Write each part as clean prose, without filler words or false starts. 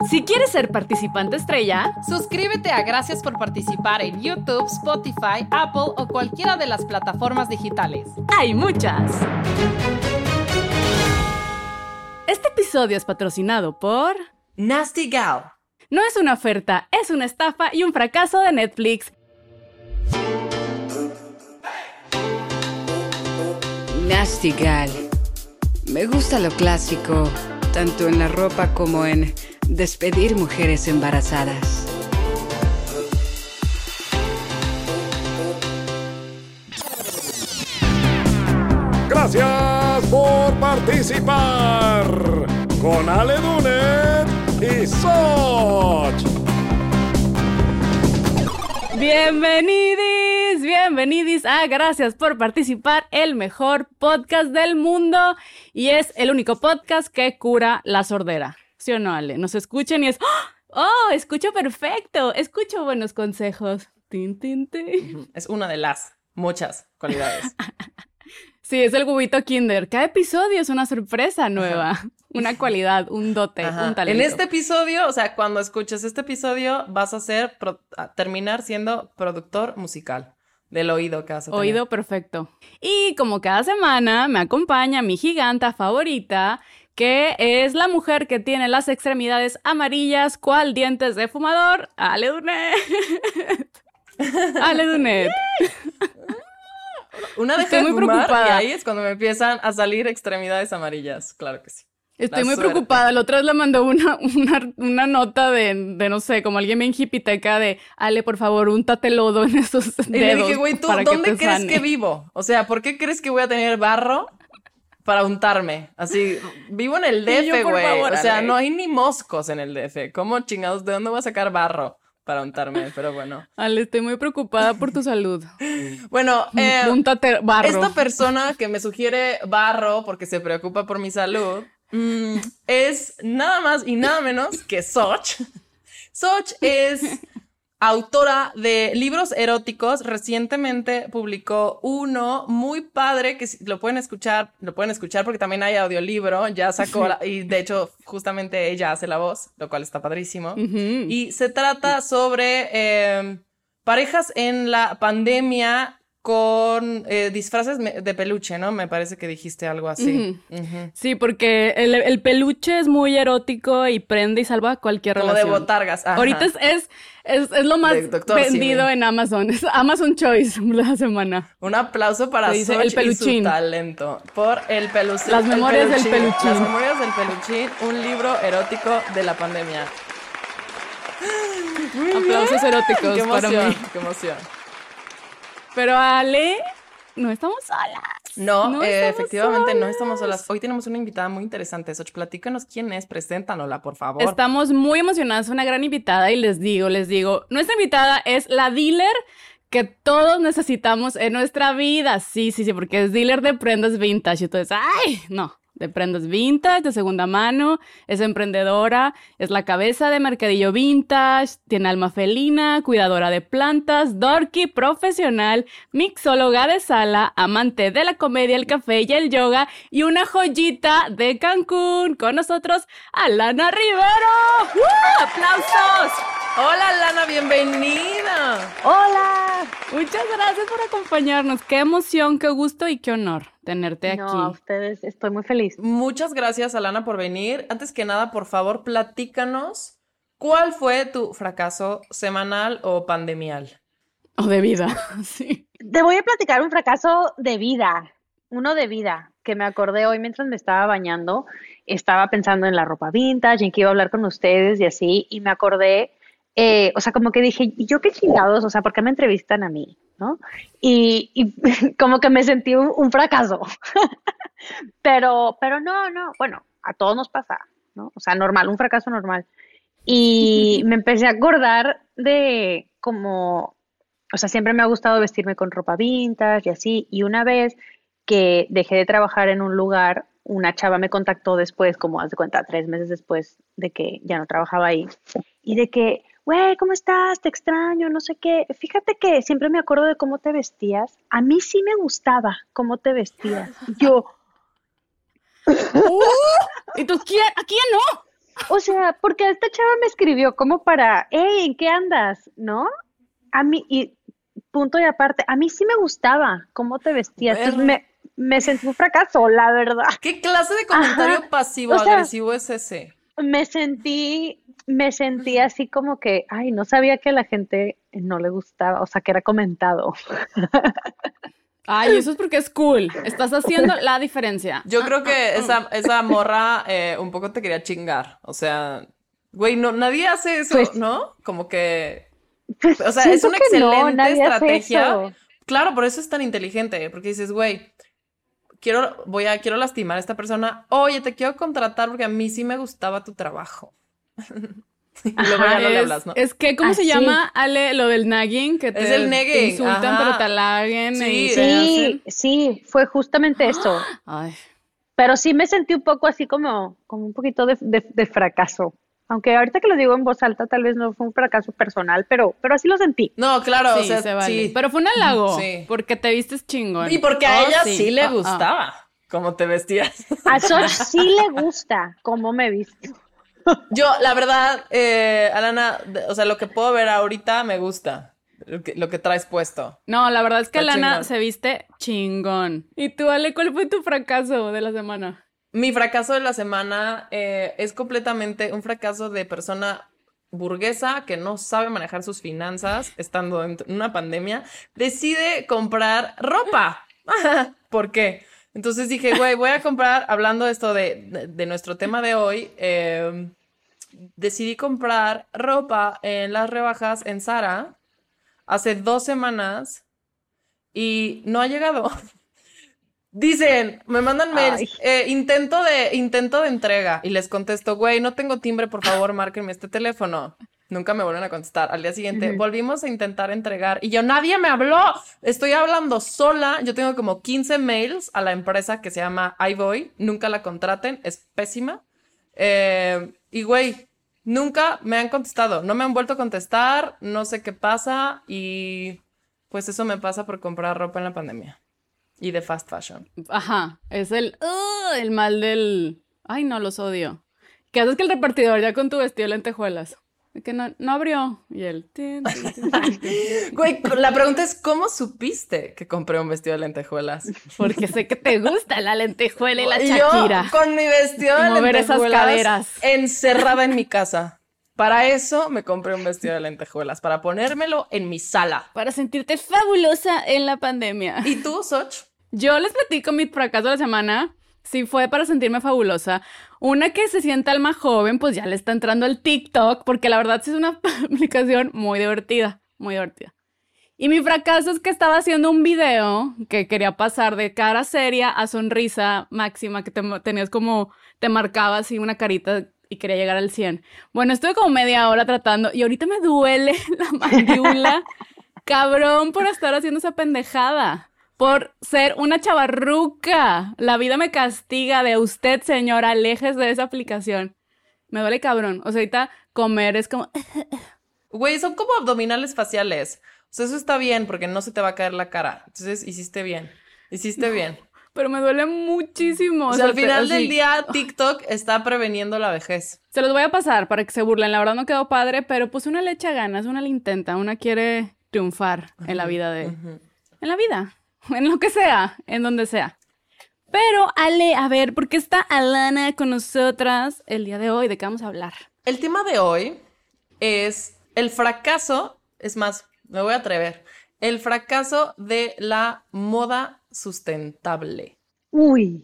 Si quieres ser participante estrella, suscríbete a Gracias por Participar en YouTube, Spotify, Apple o cualquiera de las plataformas digitales. ¡Hay muchas! Este episodio es patrocinado por Nasty Gal. No es una oferta, es una estafa y un fracaso de Netflix. Nasty Gal. Me gusta lo clásico, tanto en la ropa como en despedir mujeres embarazadas. Gracias por participar con Ale Dunet y Soch. Bienvenidis a Gracias por Participar, el mejor podcast del mundo, y es el único podcast que cura la sordera. ¿Sí o no, Ale? Nos escuchan y es ¡oh! Escucho perfecto, escucho buenos consejos. Tin, tin, tin. Es una de las muchas cualidades. Sí, es el huevito Kinder. Cada episodio es una sorpresa nueva. Ajá. Una cualidad, un dote, un talento. En este episodio, o sea, cuando escuches este episodio, vas a terminar siendo productor musical del oído que vas a tener. Oído perfecto. Y como cada semana me acompaña mi giganta favorita, que es la mujer que tiene las extremidades amarillas, cual dientes de fumador, Ale Dunet. Ale Dunet. Una deja de fumar preocupada. Y ahí es cuando me empiezan a salir extremidades amarillas. Claro que sí. Estoy muy preocupada. La otra vez le mandó una nota de, no sé, como alguien bien hipiteca de Ale, por favor, úntate lodo en esos dedos. Y le dije, güey, ¿tú dónde crees que vivo? O sea, ¿por qué crees que voy a tener barro para untarme? Así, vivo en el DF, güey. O sea, no hay ni moscos en el DF. ¿Cómo chingados? ¿De dónde voy a sacar barro para untarme? Pero bueno. Ale, estoy muy preocupada por tu salud. Bueno, úntate barro. Esta persona que me sugiere barro porque se preocupa por mi salud es nada más y nada menos que Soch. Soch es autora de libros eróticos. Recientemente publicó uno muy padre que lo pueden escuchar porque también hay audiolibro. Ya sacó, y de hecho justamente ella hace la voz, lo cual está padrísimo. Uh-huh. Y se trata sobre parejas en la pandemia con disfraces de peluche, ¿no? Me parece que dijiste algo así. Uh-huh. Uh-huh. Sí, porque el peluche es muy erótico y prende y salva cualquier relación. Como de botargas. Ajá. Ahorita es lo más vendido en Amazon. Es Amazon Choice la semana. Un aplauso para Soch y su talento. Por el peluchín. Las memorias del peluchín. Las memorias del peluchín, un libro erótico de la pandemia. Aplausos eróticos para mí. Qué emoción. Pero Ale, no estamos solas. No efectivamente no estamos solas. Hoy tenemos una invitada muy interesante. Soch, platícanos quién es, preséntanosla, por favor. Estamos muy emocionadas, una gran invitada y les digo, nuestra invitada es la dealer que todos necesitamos en nuestra vida. Sí, porque es dealer de prendas vintage. Entonces, de prendas vintage, de segunda mano, es emprendedora, es la cabeza de Mercadillo Vintage, tiene alma felina, cuidadora de plantas, dorky, profesional, mixóloga de sala, amante de la comedia, el café y el yoga, y una joyita de Cancún. Con nosotros, Alana Rivero. ¡Aplausos! Hola, Lana, bienvenida. Hola. Muchas gracias por acompañarnos. Qué emoción, qué gusto y qué honor tenerte aquí. No, a ustedes, estoy muy feliz. Muchas gracias, Alana, por venir. Antes que nada, por favor, platícanos, ¿cuál fue tu fracaso semanal o pandemial? O de vida, sí. Te voy a platicar un fracaso de vida, uno de vida, que me acordé hoy mientras me estaba bañando. Estaba pensando en la ropa vintage, en que iba a hablar con ustedes y así, y me acordé... o sea, como que dije, ¿yo qué chingados? O sea, ¿por qué me entrevistan a mí? ¿No? Y como que me sentí un fracaso. pero no, bueno, a todos nos pasa, ¿no? O sea, normal, un fracaso normal. Y me empecé a acordar de como, o sea, siempre me ha gustado vestirme con ropa vintage y así. Y una vez que dejé de trabajar en un lugar, una chava me contactó después, como haz de cuenta, 3 meses después de que ya no trabajaba ahí. Y de que, güey, ¿cómo estás? Te extraño, no sé qué. Fíjate que siempre me acuerdo de cómo te vestías. A mí sí me gustaba cómo te vestías. Yo... ¿Y tú quién? ¿A quién no? O sea, porque esta chava me escribió como para, hey, ¿en qué andas? ¿No? A mí, y punto y aparte, a mí sí me gustaba cómo te vestías. Entonces me sentí un fracaso, la verdad. ¿Qué clase de comentario Ajá. pasivo-agresivo es ese? Me sentí así como que, ay, no sabía que a la gente no le gustaba, o sea, que era comentado. Ay, eso es porque es cool. Estás haciendo la diferencia. Yo creo que esa morra un poco te quería chingar. O sea, güey, no, nadie hace eso, Pues- ¿no? Como que, Pues o sea, es siento una que no, excelente nadie hace estrategia. eso. Claro, por eso es tan inteligente, porque dices, güey, quiero lastimar a esta persona. Oye, te quiero contratar porque a mí sí me gustaba tu trabajo. Y luego ya no le hablas, ¿no? Es que, ¿cómo se Así. llama, Ale, lo del nagging? Que te, el negging, te insultan, ajá. pero te halaguen Sí. y te Sí, hacen... sí, fue justamente eso. Ay, Pero sí me sentí un poco así como un poquito de fracaso. Aunque ahorita que lo digo en voz alta, tal vez no fue un fracaso personal, pero así lo sentí. No, claro, o sí, sea, se vale. sí. Pero fue un halago, Sí. porque te vistes chingón. Y porque a Oh, ella sí le Oh, oh. gustaba cómo te vestías. A Soch sí le gusta cómo me visto. Yo, la verdad, Alana, o sea, lo que puedo ver ahorita me gusta. Lo que traes puesto. No, la verdad es que Está Lana chingón. se viste chingón. ¿Y tú, Ale, cuál fue tu fracaso de la semana? Mi fracaso de la semana es completamente un fracaso de persona burguesa que no sabe manejar sus finanzas estando en una pandemia. Decide comprar ropa. ¿Por qué? Entonces dije, güey, voy a comprar, hablando de esto de nuestro tema de hoy, decidí comprar ropa en las rebajas en Zara hace 2 semanas y no ha llegado. Dicen, me mandan mails, intento de entrega y les contesto, güey, no tengo timbre, por favor, márquenme este teléfono. Nunca me vuelven a contestar. Al día siguiente volvimos a intentar entregar y nadie me habló. Estoy hablando sola. Yo tengo como 15 mails a la empresa que se llama iVoy. Nunca la contraten, es pésima. Y güey, nunca me han contestado. No me han vuelto a contestar, no sé qué pasa y pues eso me pasa por comprar ropa en la pandemia. Y de fast fashion. Ajá, es el mal del... Ay, no, los odio. ¿Qué haces que el repartidor ya con tu vestido de lentejuelas? De que no abrió. Y él... Güey, la pregunta es, ¿cómo supiste que compré un vestido de lentejuelas? Porque sé que te gusta la lentejuela y la Y Shakira. yo con mi vestido de Mover esas lentejuelas caderas. encerrada en mi casa. Para eso me compré un vestido de lentejuelas, para ponérmelo en mi sala. Para sentirte fabulosa en la pandemia. ¿Y tú, Soch? Yo les platico mi fracaso de la semana. Sí fue para sentirme fabulosa. Una que se sienta alma joven, pues ya le está entrando al TikTok, porque la verdad sí es una aplicación muy divertida, muy divertida. Y mi fracaso es que estaba haciendo un video que quería pasar de cara seria a sonrisa máxima, que tenías como, te marcaba así una carita y quería llegar al 100. Bueno, estuve como media hora tratando y ahorita me duele la mandíbula, cabrón, por estar haciendo esa pendejada. Por ser una chavarruca. La vida me castiga de usted, señora. Alejes de esa aplicación. Me duele cabrón. O sea, ahorita comer es como... Güey, son como abdominales faciales. O sea, eso está bien porque no se te va a caer la cara. Entonces, hiciste bien. Hiciste bien. Pero me duele muchísimo. O sea, al final así, del día, TikTok está preveniendo la vejez. se los voy a pasar para que se burlen. La verdad no quedó padre, pero pues una le echa ganas, una le intenta, una quiere triunfar en la vida de... En la vida. En lo que sea, en donde sea. Pero, Ale, a ver, ¿por qué está Alana con nosotras el día de hoy? ¿De qué vamos a hablar? El tema de hoy es el fracaso, es más, me voy a atrever, el fracaso de la moda sustentable. Uy,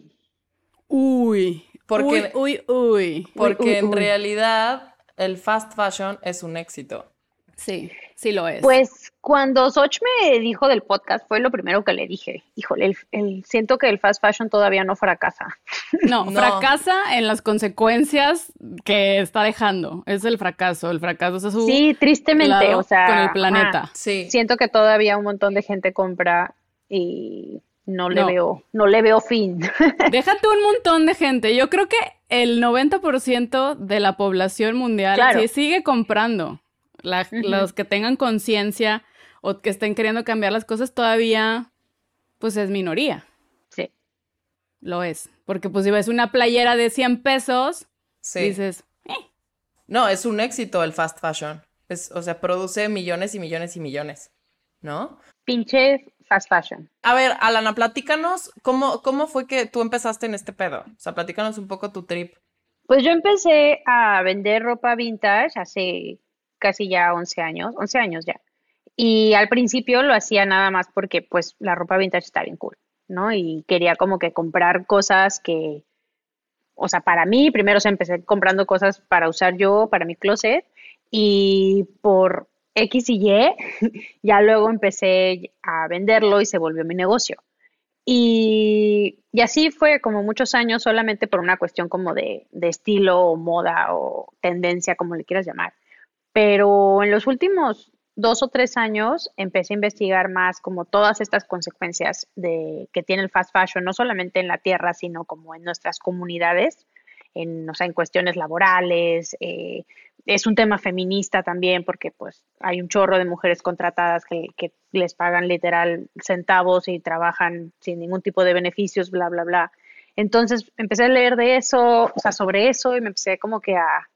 Porque, Uy. en realidad el fast fashion es un éxito. Sí, sí lo es. pues cuando Soch me dijo del podcast fue lo primero que le dije. Híjole, siento que el fast fashion todavía no fracasa. No, No. fracasa en las consecuencias que está dejando. Es el fracaso. El fracaso es su Sí, tristemente, lado o sea, con el planeta. ajá. Sí. Siento que todavía un montón de gente compra y no le No. veo fin. Déjate un montón de gente. Yo creo que el 90% de la población mundial Claro. sí sigue comprando. Los que tengan conciencia o que estén queriendo cambiar las cosas todavía, pues es minoría. Sí. Lo es. Porque pues si ves una playera de 100 pesos, Sí. dices, No, es un éxito el fast fashion. O sea, produce millones y millones y millones, ¿no? Pinche fast fashion. A ver, Alana, platícanos cómo fue que tú empezaste en este pedo. O sea, platícanos un poco tu trip. Pues yo empecé a vender ropa vintage hace casi ya 11 años ya. Y al principio lo hacía nada más porque pues la ropa vintage está bien cool, ¿no? Y quería como que comprar cosas que, o sea, para mí, primero empecé comprando cosas para usar yo, para mi closet, y por X y Y, ya luego empecé a venderlo y se volvió mi negocio. Y así fue como muchos años solamente por una cuestión como de estilo o moda o tendencia, como le quieras llamar. Pero en los últimos 2 o 3 años empecé a investigar más como todas estas consecuencias que tiene el fast fashion, no solamente en la tierra, sino como en nuestras comunidades, o sea, en cuestiones laborales. Es un tema feminista también porque pues hay un chorro de mujeres contratadas que les pagan literal centavos y trabajan sin ningún tipo de beneficios, bla, bla, bla. Entonces empecé a leer de eso, o sea, sobre eso y me empecé como que a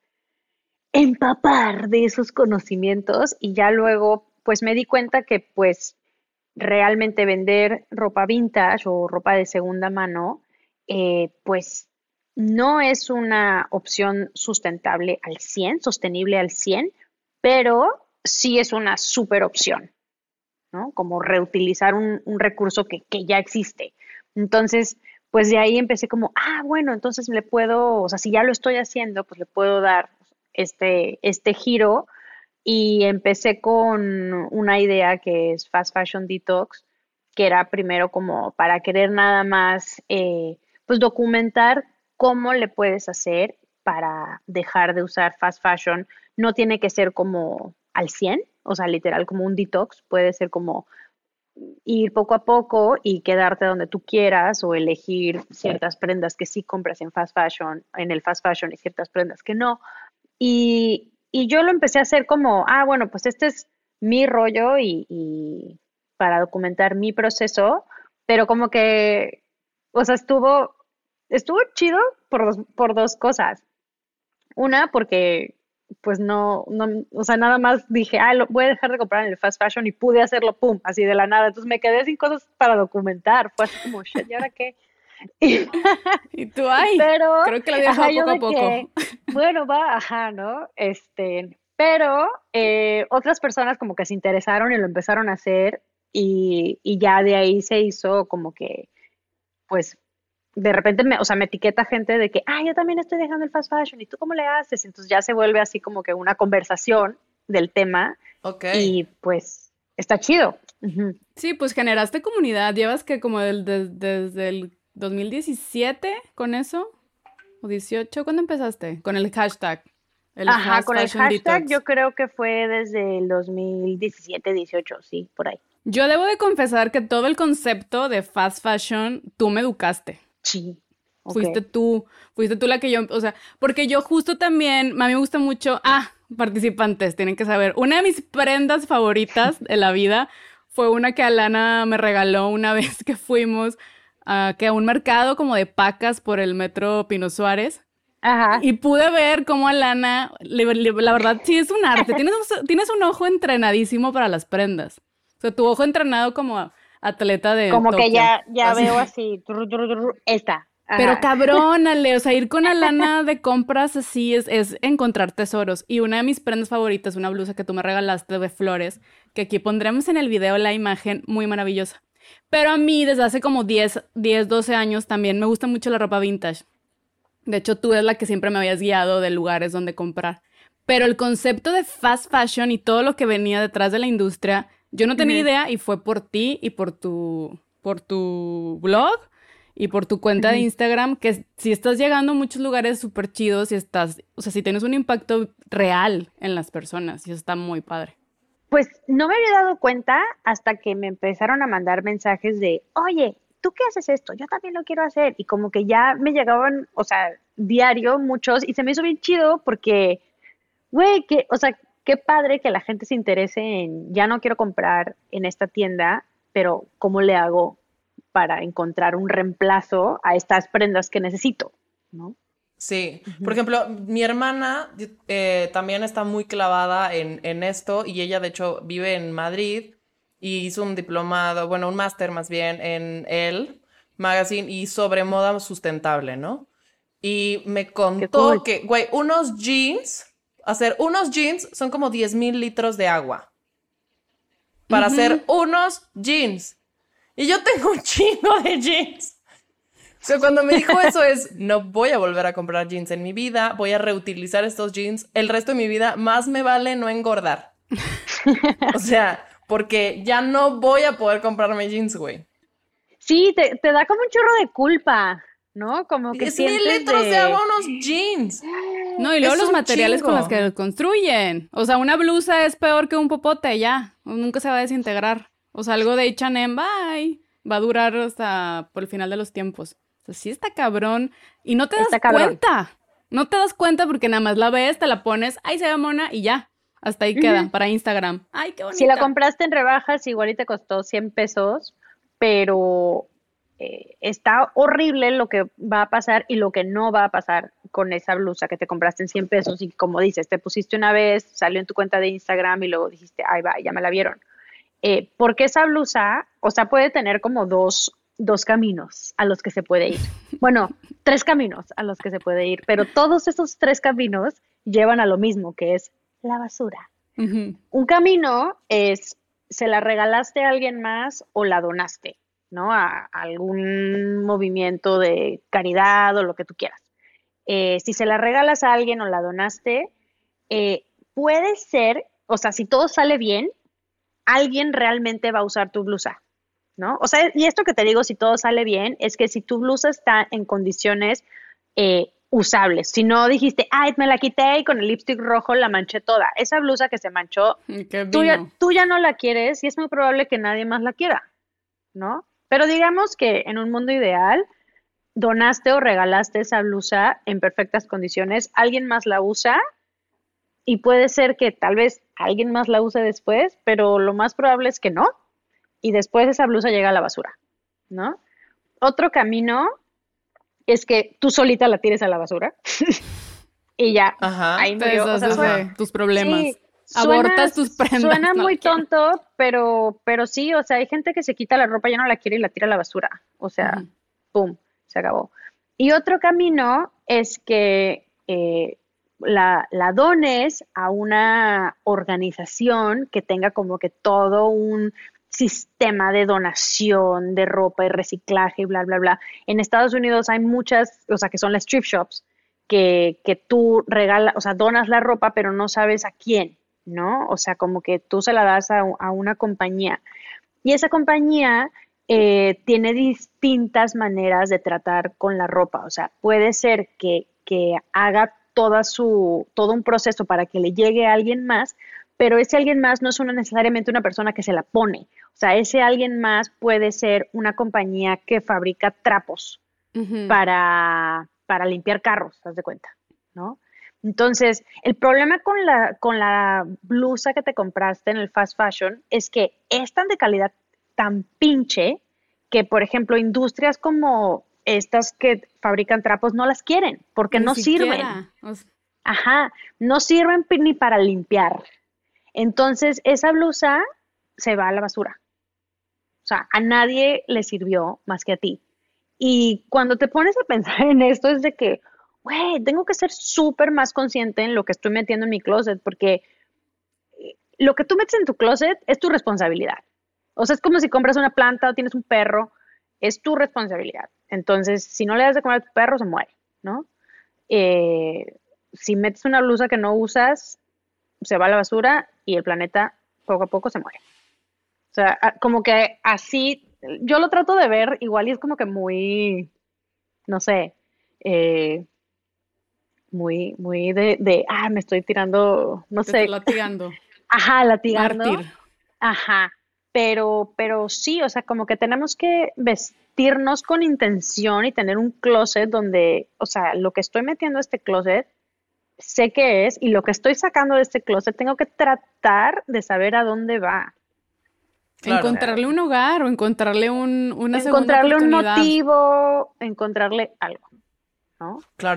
empapar de esos conocimientos y ya luego pues me di cuenta que pues realmente vender ropa vintage o ropa de segunda mano pues no es una opción sustentable al 100, sostenible al 100, pero sí es una super opción, ¿no? Como reutilizar un recurso que ya existe. Entonces, pues de ahí empecé como, bueno, entonces le puedo, o sea, si ya lo estoy haciendo, pues le puedo dar este giro y empecé con una idea que es Fast Fashion Detox, que era primero como para querer nada más, pues documentar cómo le puedes hacer para dejar de usar fast fashion. No tiene que ser como al 100, o sea, literal como un detox, puede ser como ir poco a poco y quedarte donde tú quieras o elegir ciertas prendas que sí compras en fast fashion, en el fast fashion y ciertas prendas que no. Y yo lo empecé a hacer como, bueno, pues este es mi rollo y para documentar mi proceso, pero como que, o sea, estuvo chido por dos cosas. Una, porque pues no, o sea, nada más dije, voy a dejar de comprar en el fast fashion y pude hacerlo, pum, así de la nada. Entonces me quedé sin cosas para documentar. Fue así como, shit, ¿y ahora qué? Y tú, ay, Pero, creo que lo había dejado yo poco a de poco. que, bueno, va, ¿no? Pero otras personas como que se interesaron y lo empezaron a hacer y ya de ahí se hizo como que, pues, de repente o sea, me etiqueta gente de que, yo también estoy dejando el fast fashion, ¿y tú cómo le haces? Entonces ya se vuelve así como que una conversación del tema Ok. y pues está chido. Ujú. Sí, pues generaste comunidad. Llevas que como desde el 2017 con eso, o 18, ¿cuándo empezaste? Con el hashtag. Ajá, Fast con el Fashion hashtag Detox. yo creo que fue desde el 2017, 18, sí, por ahí. Yo debo de confesar que todo el concepto de fast fashion, tú me educaste. Sí. Ok. Fuiste tú la que yo, o sea, porque yo justo también, a mí me gusta mucho, participantes, tienen que saber, una de mis prendas favoritas de la vida fue una que Alana me regaló una vez que fuimos a un mercado como de pacas por el metro Pino Suárez. Ajá. Y pude ver cómo Alana, la verdad, sí es un arte. Tienes un ojo entrenadísimo para las prendas. O sea, tu ojo entrenado como atleta de Como que Tokio. ya veo así, esta. Ajá. Pero cabrón, Ale, o sea, ir con Alana de compras así es encontrar tesoros. Y una de mis prendas favoritas, una blusa que tú me regalaste de flores, que aquí pondremos en el video la imagen, muy maravillosa. Pero a mí, desde hace como 12 años, también me gusta mucho la ropa vintage. De hecho, tú eres la que siempre me habías guiado de lugares donde comprar. Pero el concepto de fast fashion y todo lo que venía detrás de la industria, yo no tenía idea y fue por ti y por tu blog y por tu cuenta de Instagram, que si estás llegando a muchos lugares súper chidos y o sea, si tienes un impacto real en las personas y eso está muy padre. Pues no me había dado cuenta hasta que me empezaron a mandar mensajes de, oye, ¿tú qué haces esto? Yo también lo quiero hacer. Y como que ya me llegaban, o sea, diario muchos y se me hizo bien chido porque, güey, o sea, qué padre que la gente se interese en, ya no quiero comprar en esta tienda, pero ¿cómo le hago para encontrar un reemplazo a estas prendas que necesito? ¿No? Sí, por ejemplo, mi hermana también está muy clavada en esto y ella de hecho vive en Madrid y hizo un diplomado, bueno, un máster más bien en Elle Magazine y sobre moda sustentable, ¿no? Y me Qué contó cool. que, güey, hacer unos jeans son como 10,000 litros de agua para hacer unos jeans. Y yo tengo un chingo de jeans. O sea, cuando me dijo eso no voy a volver a comprar jeans en mi vida, voy a reutilizar estos jeans el resto de mi vida, más me vale no engordar. O sea, porque ya no voy a poder comprarme jeans, güey. Sí, te da como un chorro de culpa, ¿no? Como que 10,000 sientes litros de agua unos jeans. No, y luego Es los un materiales con chingo. los que los construyen. O sea, una blusa es peor que un popote, ya. Nunca se va a desintegrar. O sea, algo de H&M, bye. Va a durar hasta por el final de los tiempos. O sea, sí está cabrón. Y no te das Está cabrón. cuenta. No te das cuenta porque nada más la ves, te la pones, ay, se ve mona y ya. Hasta ahí queda, para Instagram. Ay, qué bonita. Si la compraste en rebajas, igual y te costó 100 pesos, pero está horrible lo que va a pasar y lo que no va a pasar con esa blusa que te compraste en 100 pesos y como dices, te pusiste una vez, salió en tu cuenta de Instagram y luego dijiste, ay, va, ya me la vieron. Porque esa blusa, o sea, puede tener como dos caminos a los que se puede ir. Bueno, 3 caminos a los que se puede ir, pero todos esos 3 caminos llevan a lo mismo, que es la basura. Ujú. Un camino es, se la regalaste a alguien más o la donaste, ¿no? A algún movimiento de caridad o lo que tú quieras. Si se la regalas a alguien o la donaste, puede ser, o sea, si todo sale bien, alguien realmente va a usar tu blusa, ¿no? O sea, y esto que te digo, si todo sale bien, es que si tu blusa está en condiciones usables, si no dijiste, ay, me la quité y con el lipstick rojo la manché toda, esa blusa que se manchó, Qué tú vino. ya no la quieres y es muy probable que nadie más la quiera, ¿no? Pero digamos que en un mundo ideal, donaste o regalaste esa blusa en perfectas condiciones, alguien más la usa y puede ser que tal vez alguien más la use después, pero lo más probable es que no, y después esa blusa llega a la basura, ¿no? Otro camino es que tú solita la tires a la basura y ya, Ajá. ahí Te murió. O sea, deshaces de tus problemas. sí, Abortas tus prendas. suena no muy quiero. tonto, pero sí, o sea, hay gente que se quita la ropa, ya no la quiere y la tira a la basura. O sea, Ujú. pum, se acabó. Y otro camino es que la dones a una organización que tenga como que todo un sistema de donación de ropa y reciclaje y bla, bla, bla. En Estados Unidos hay muchas, o sea, que son las thrift shops, que tú regalas, o sea, donas la ropa, pero no sabes a quién, ¿no? O sea, como que tú se la das a una compañía. Y esa compañía tiene distintas maneras de tratar con la ropa. O sea, puede ser que haga todo un proceso para que le llegue a alguien más, pero ese alguien más no es necesariamente una persona que se la pone. O sea, ese alguien más puede ser una compañía que fabrica trapos Ujú. para limpiar carros, haz de cuenta, ¿no? Entonces, el problema con la blusa que te compraste en el fast fashion es que es tan de calidad, tan pinche, que, por ejemplo, industrias como estas que fabrican trapos no las quieren, porque Ni no sirven. siquiera. O sea, Ajá, no sirven ni para limpiar. Entonces, esa blusa se va a la basura. O sea, a nadie le sirvió más que a ti. Y cuando te pones a pensar en esto es de que, güey, tengo que ser súper más consciente en lo que estoy metiendo en mi closet, porque lo que tú metes en tu closet es tu responsabilidad. O sea, es como si compras una planta o tienes un perro, es tu responsabilidad. Entonces, si no le das de comer a tu perro, se muere, ¿no? Si metes una blusa que no usas, se va a la basura y el planeta poco a poco se muere. O sea, como que así, yo lo trato de ver igual y es como que muy, no sé, muy me estoy tirando, no te sé, estoy latigando. ajá, latigando. Mártir. Ajá, pero sí, o sea, como que tenemos que vestirnos con intención y tener un closet donde, o sea, lo que estoy metiendo a este closet, sé qué es, y lo que estoy sacando de este closet, tengo que tratar de saber a dónde va. Claro. Encontrarle un hogar o encontrarle una segunda Encontrarle un oportunidad. motivo, encontrarle algo, ¿no? Claro.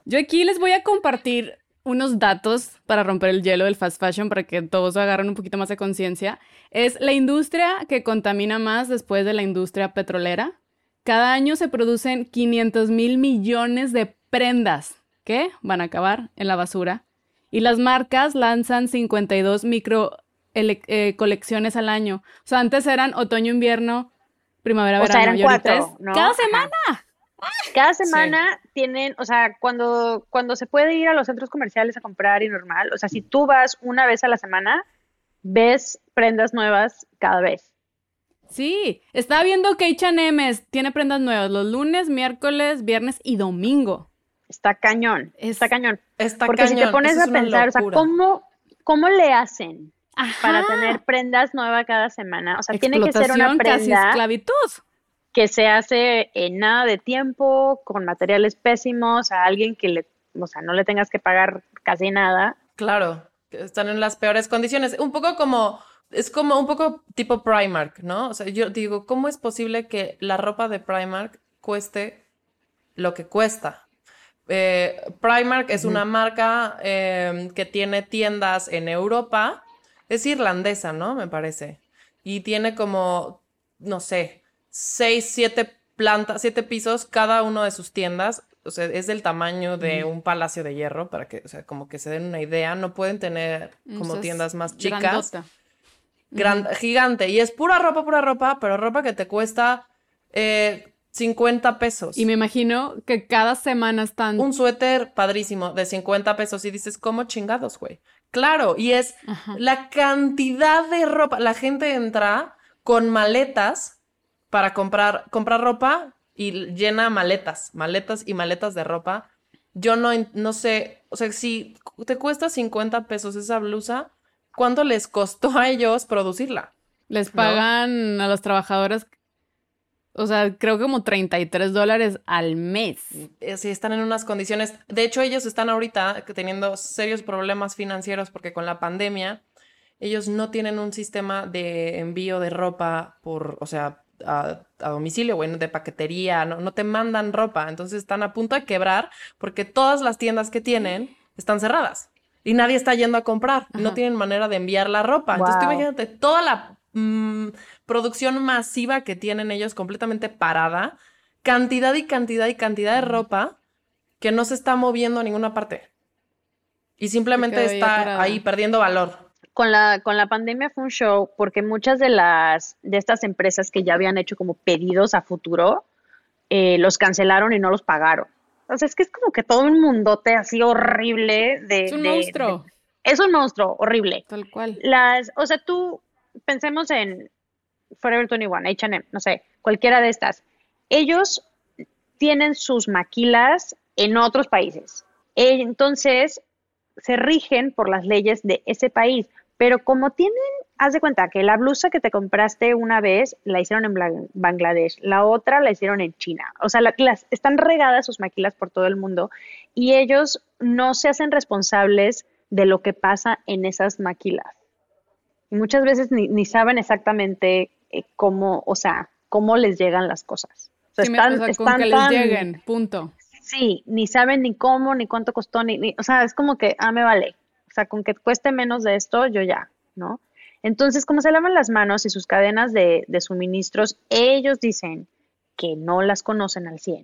Yo aquí les voy a compartir unos datos para romper el hielo del fast fashion para que todos agarren un poquito más de conciencia. Es la industria que contamina más después de la industria petrolera. Cada año se producen 500,000 millones de prendas que van a acabar en la basura. Y las marcas lanzan 52 colecciones al año. O sea, antes eran otoño, invierno, primavera, verano. Eran y ahorita 4, es ¿no? cada Ajá. semana. Cada semana tienen, o sea, cuando se puede ir a los centros comerciales a comprar y normal, o sea, si tú vas una vez a la semana, ves prendas nuevas cada vez. Sí, estaba viendo que H&M tiene prendas nuevas los lunes, miércoles, viernes y domingo. Está cañón, está cañón. Está Porque si te cañón, pones eso a es una pensar, o sea, locura. ¿cómo le hacen Ajá. para tener prendas nuevas cada semana? O sea, tiene que ser una Explotación, casi prenda esclavitud. que se hace en nada de tiempo, con materiales pésimos, a alguien que o sea, no le tengas que pagar casi nada. Claro, que están en las peores condiciones. Es como un poco tipo Primark, ¿no? O sea, yo digo, ¿cómo es posible que la ropa de Primark cueste lo que cuesta? Primark es una marca que tiene tiendas en Europa. Es irlandesa, ¿no? Me parece. Y tiene como, no sé, 7 pisos cada uno de sus tiendas. O sea, es del tamaño de un palacio de hierro, para que, o sea, como que se den una idea. No pueden tener como Entonces, tiendas más chicas. grandota. Gigante. Y es pura ropa, pero ropa que te cuesta 50 pesos. Y me imagino que cada semana están... Un suéter padrísimo de 50 pesos y dices, ¿cómo chingados, güey? Claro, y es la cantidad de ropa. La gente entra con maletas para comprar ropa y llena maletas y maletas de ropa. Yo no sé, o sea, si te cuesta 50 pesos esa blusa, ¿cuánto les costó a ellos producirla? Les pagan a los trabajadores, o sea, creo que como $33 al mes. Sí, están en unas condiciones. De hecho, ellos están ahorita teniendo serios problemas financieros porque con la pandemia ellos no tienen un sistema de envío de ropa a domicilio, güey, de paquetería, no te mandan ropa. Entonces están a punto de quebrar porque todas las tiendas que tienen están cerradas y nadie está yendo a comprar. No tienen manera de enviar la ropa. Entonces tú Wow. imagínate toda la producción masiva que tienen ellos completamente parada, cantidad de ropa que no se está moviendo a ninguna parte y simplemente Se quedó ahí está atorada. ahí perdiendo valor. Con la pandemia fue un show porque muchas de estas empresas que ya habían hecho como pedidos a futuro, los cancelaron y no los pagaron. O sea, es que es como que todo un mundote así horrible Es un monstruo, es un monstruo horrible. tal cual. O sea, pensemos en Forever 21, H&M, no sé, cualquiera de estas. Ellos tienen sus maquilas en otros países. Entonces, se rigen por las leyes de ese país. Pero como haz de cuenta que la blusa que te compraste una vez la hicieron en Bangladesh, la otra la hicieron en China. O sea, están regadas sus maquilas por todo el mundo y ellos no se hacen responsables de lo que pasa en esas maquilas. Y muchas veces ni saben exactamente cómo les llegan las cosas. O sea, Sí, con que les lleguen, punto. Sí, ni saben ni cómo, ni cuánto costó, o sea, es como que, me vale. O sea, con que cueste menos de esto, yo ya, ¿no? Entonces, como se lavan las manos y sus cadenas de suministros, ellos dicen que no las conocen al 100.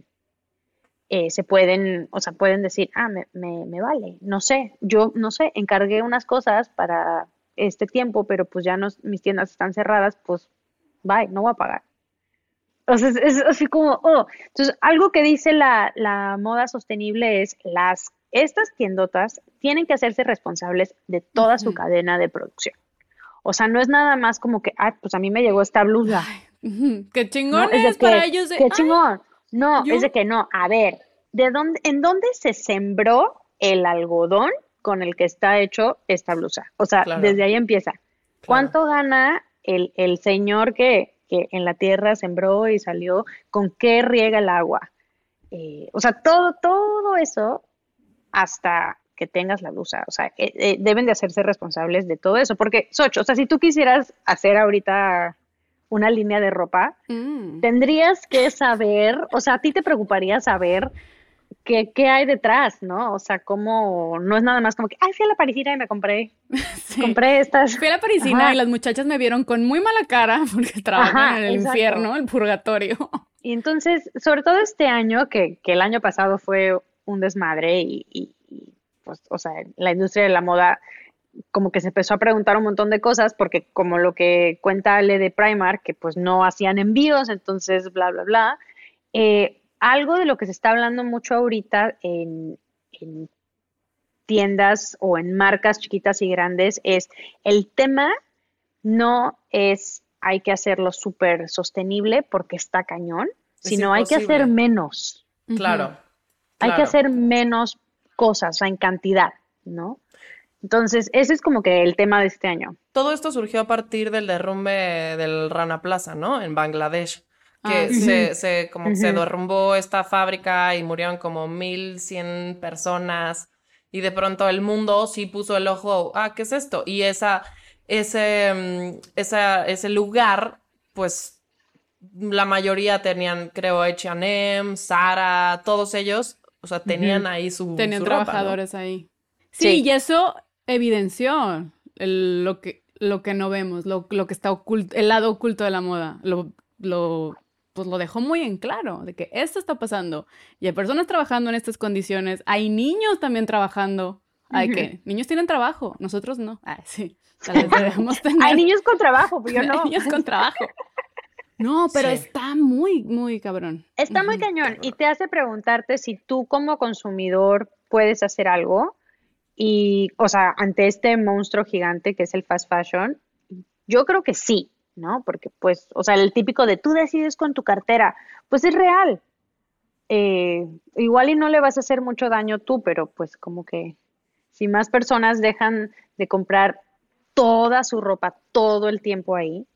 Pueden decir, me vale, no sé, yo no sé, encargué unas cosas para este tiempo, pero pues ya mis tiendas están cerradas, pues bye, no voy a pagar. O sea, es así como, Entonces, algo que dice la moda sostenible es estas tiendotas tienen que hacerse responsables de toda su cadena de producción. O sea, no es nada más como que, pues a mí me llegó esta blusa. Qué chingón No, es para ellos. Qué chingón. No, yo- es de que no. A ver, ¿en dónde se sembró el algodón con el que está hecho esta blusa? O sea, Claro. desde ahí empieza. ¿Cuánto gana el señor que en la tierra sembró y salió? ¿Con qué riega el agua? O sea, todo eso hasta que tengas la blusa. O sea, deben de hacerse responsables de todo eso. Porque, Xoch, o sea, si tú quisieras hacer ahorita una línea de ropa, tendrías que saber, o sea, a ti te preocuparía saber ¿qué hay detrás, no? O sea, cómo no es nada más como que, ay, fui a la Parisina y me Sí. compré estas. Fui a la Parisina Ajá. y las muchachas me vieron con muy mala cara porque trabajan Ajá, en el exacto. infierno, el purgatorio. Y entonces, sobre todo este año, que el año pasado fue un desmadre pues, o sea, la industria de la moda como que se empezó a preguntar un montón de cosas porque como lo que cuenta Ale de Primark, que pues no hacían envíos, entonces bla, bla, bla. Algo de lo que se está hablando mucho ahorita en tiendas o en marcas chiquitas y grandes es el tema no es hay que hacerlo súper sostenible porque está cañón, Es sino hay que hacer imposible. menos. Claro. Hay que claro. hacer menos cosas, o sea, en cantidad, ¿no? Entonces, ese es como que el tema de este año. Todo esto surgió a partir del derrumbe del Rana Plaza, ¿no? En Bangladesh. Que Ah, se derrumbó esta fábrica y murieron como 1,100 personas. Y de pronto el mundo sí puso el ojo, ¿qué es esto? Y ese lugar, pues la mayoría tenían, creo, H&M, Zara, todos ellos, o sea, tenían ahí tenían su ropa, ¿no? trabajadores ahí. Sí, Sí. y eso evidenció lo que no vemos, lo que está oculto, el lado oculto de la moda. Pues lo dejó muy en claro, de que esto está pasando. Y hay personas trabajando en estas condiciones. Hay niños también trabajando. Hay que niños tienen trabajo, nosotros no. Sí, tal vez debemos tener. Hay niños con trabajo, pero yo no. Hay niños con trabajo. No, pero Sí. está muy, muy cabrón. Está muy cañón y te hace preguntarte si tú como consumidor puedes hacer algo y, o sea, ante este monstruo gigante que es el fast fashion, yo creo que sí, ¿no? Porque pues, o sea, el típico de tú decides con tu cartera, pues es real. Igual y no le vas a hacer mucho daño tú, pero pues como que si más personas dejan de comprar toda su ropa todo el tiempo ahí,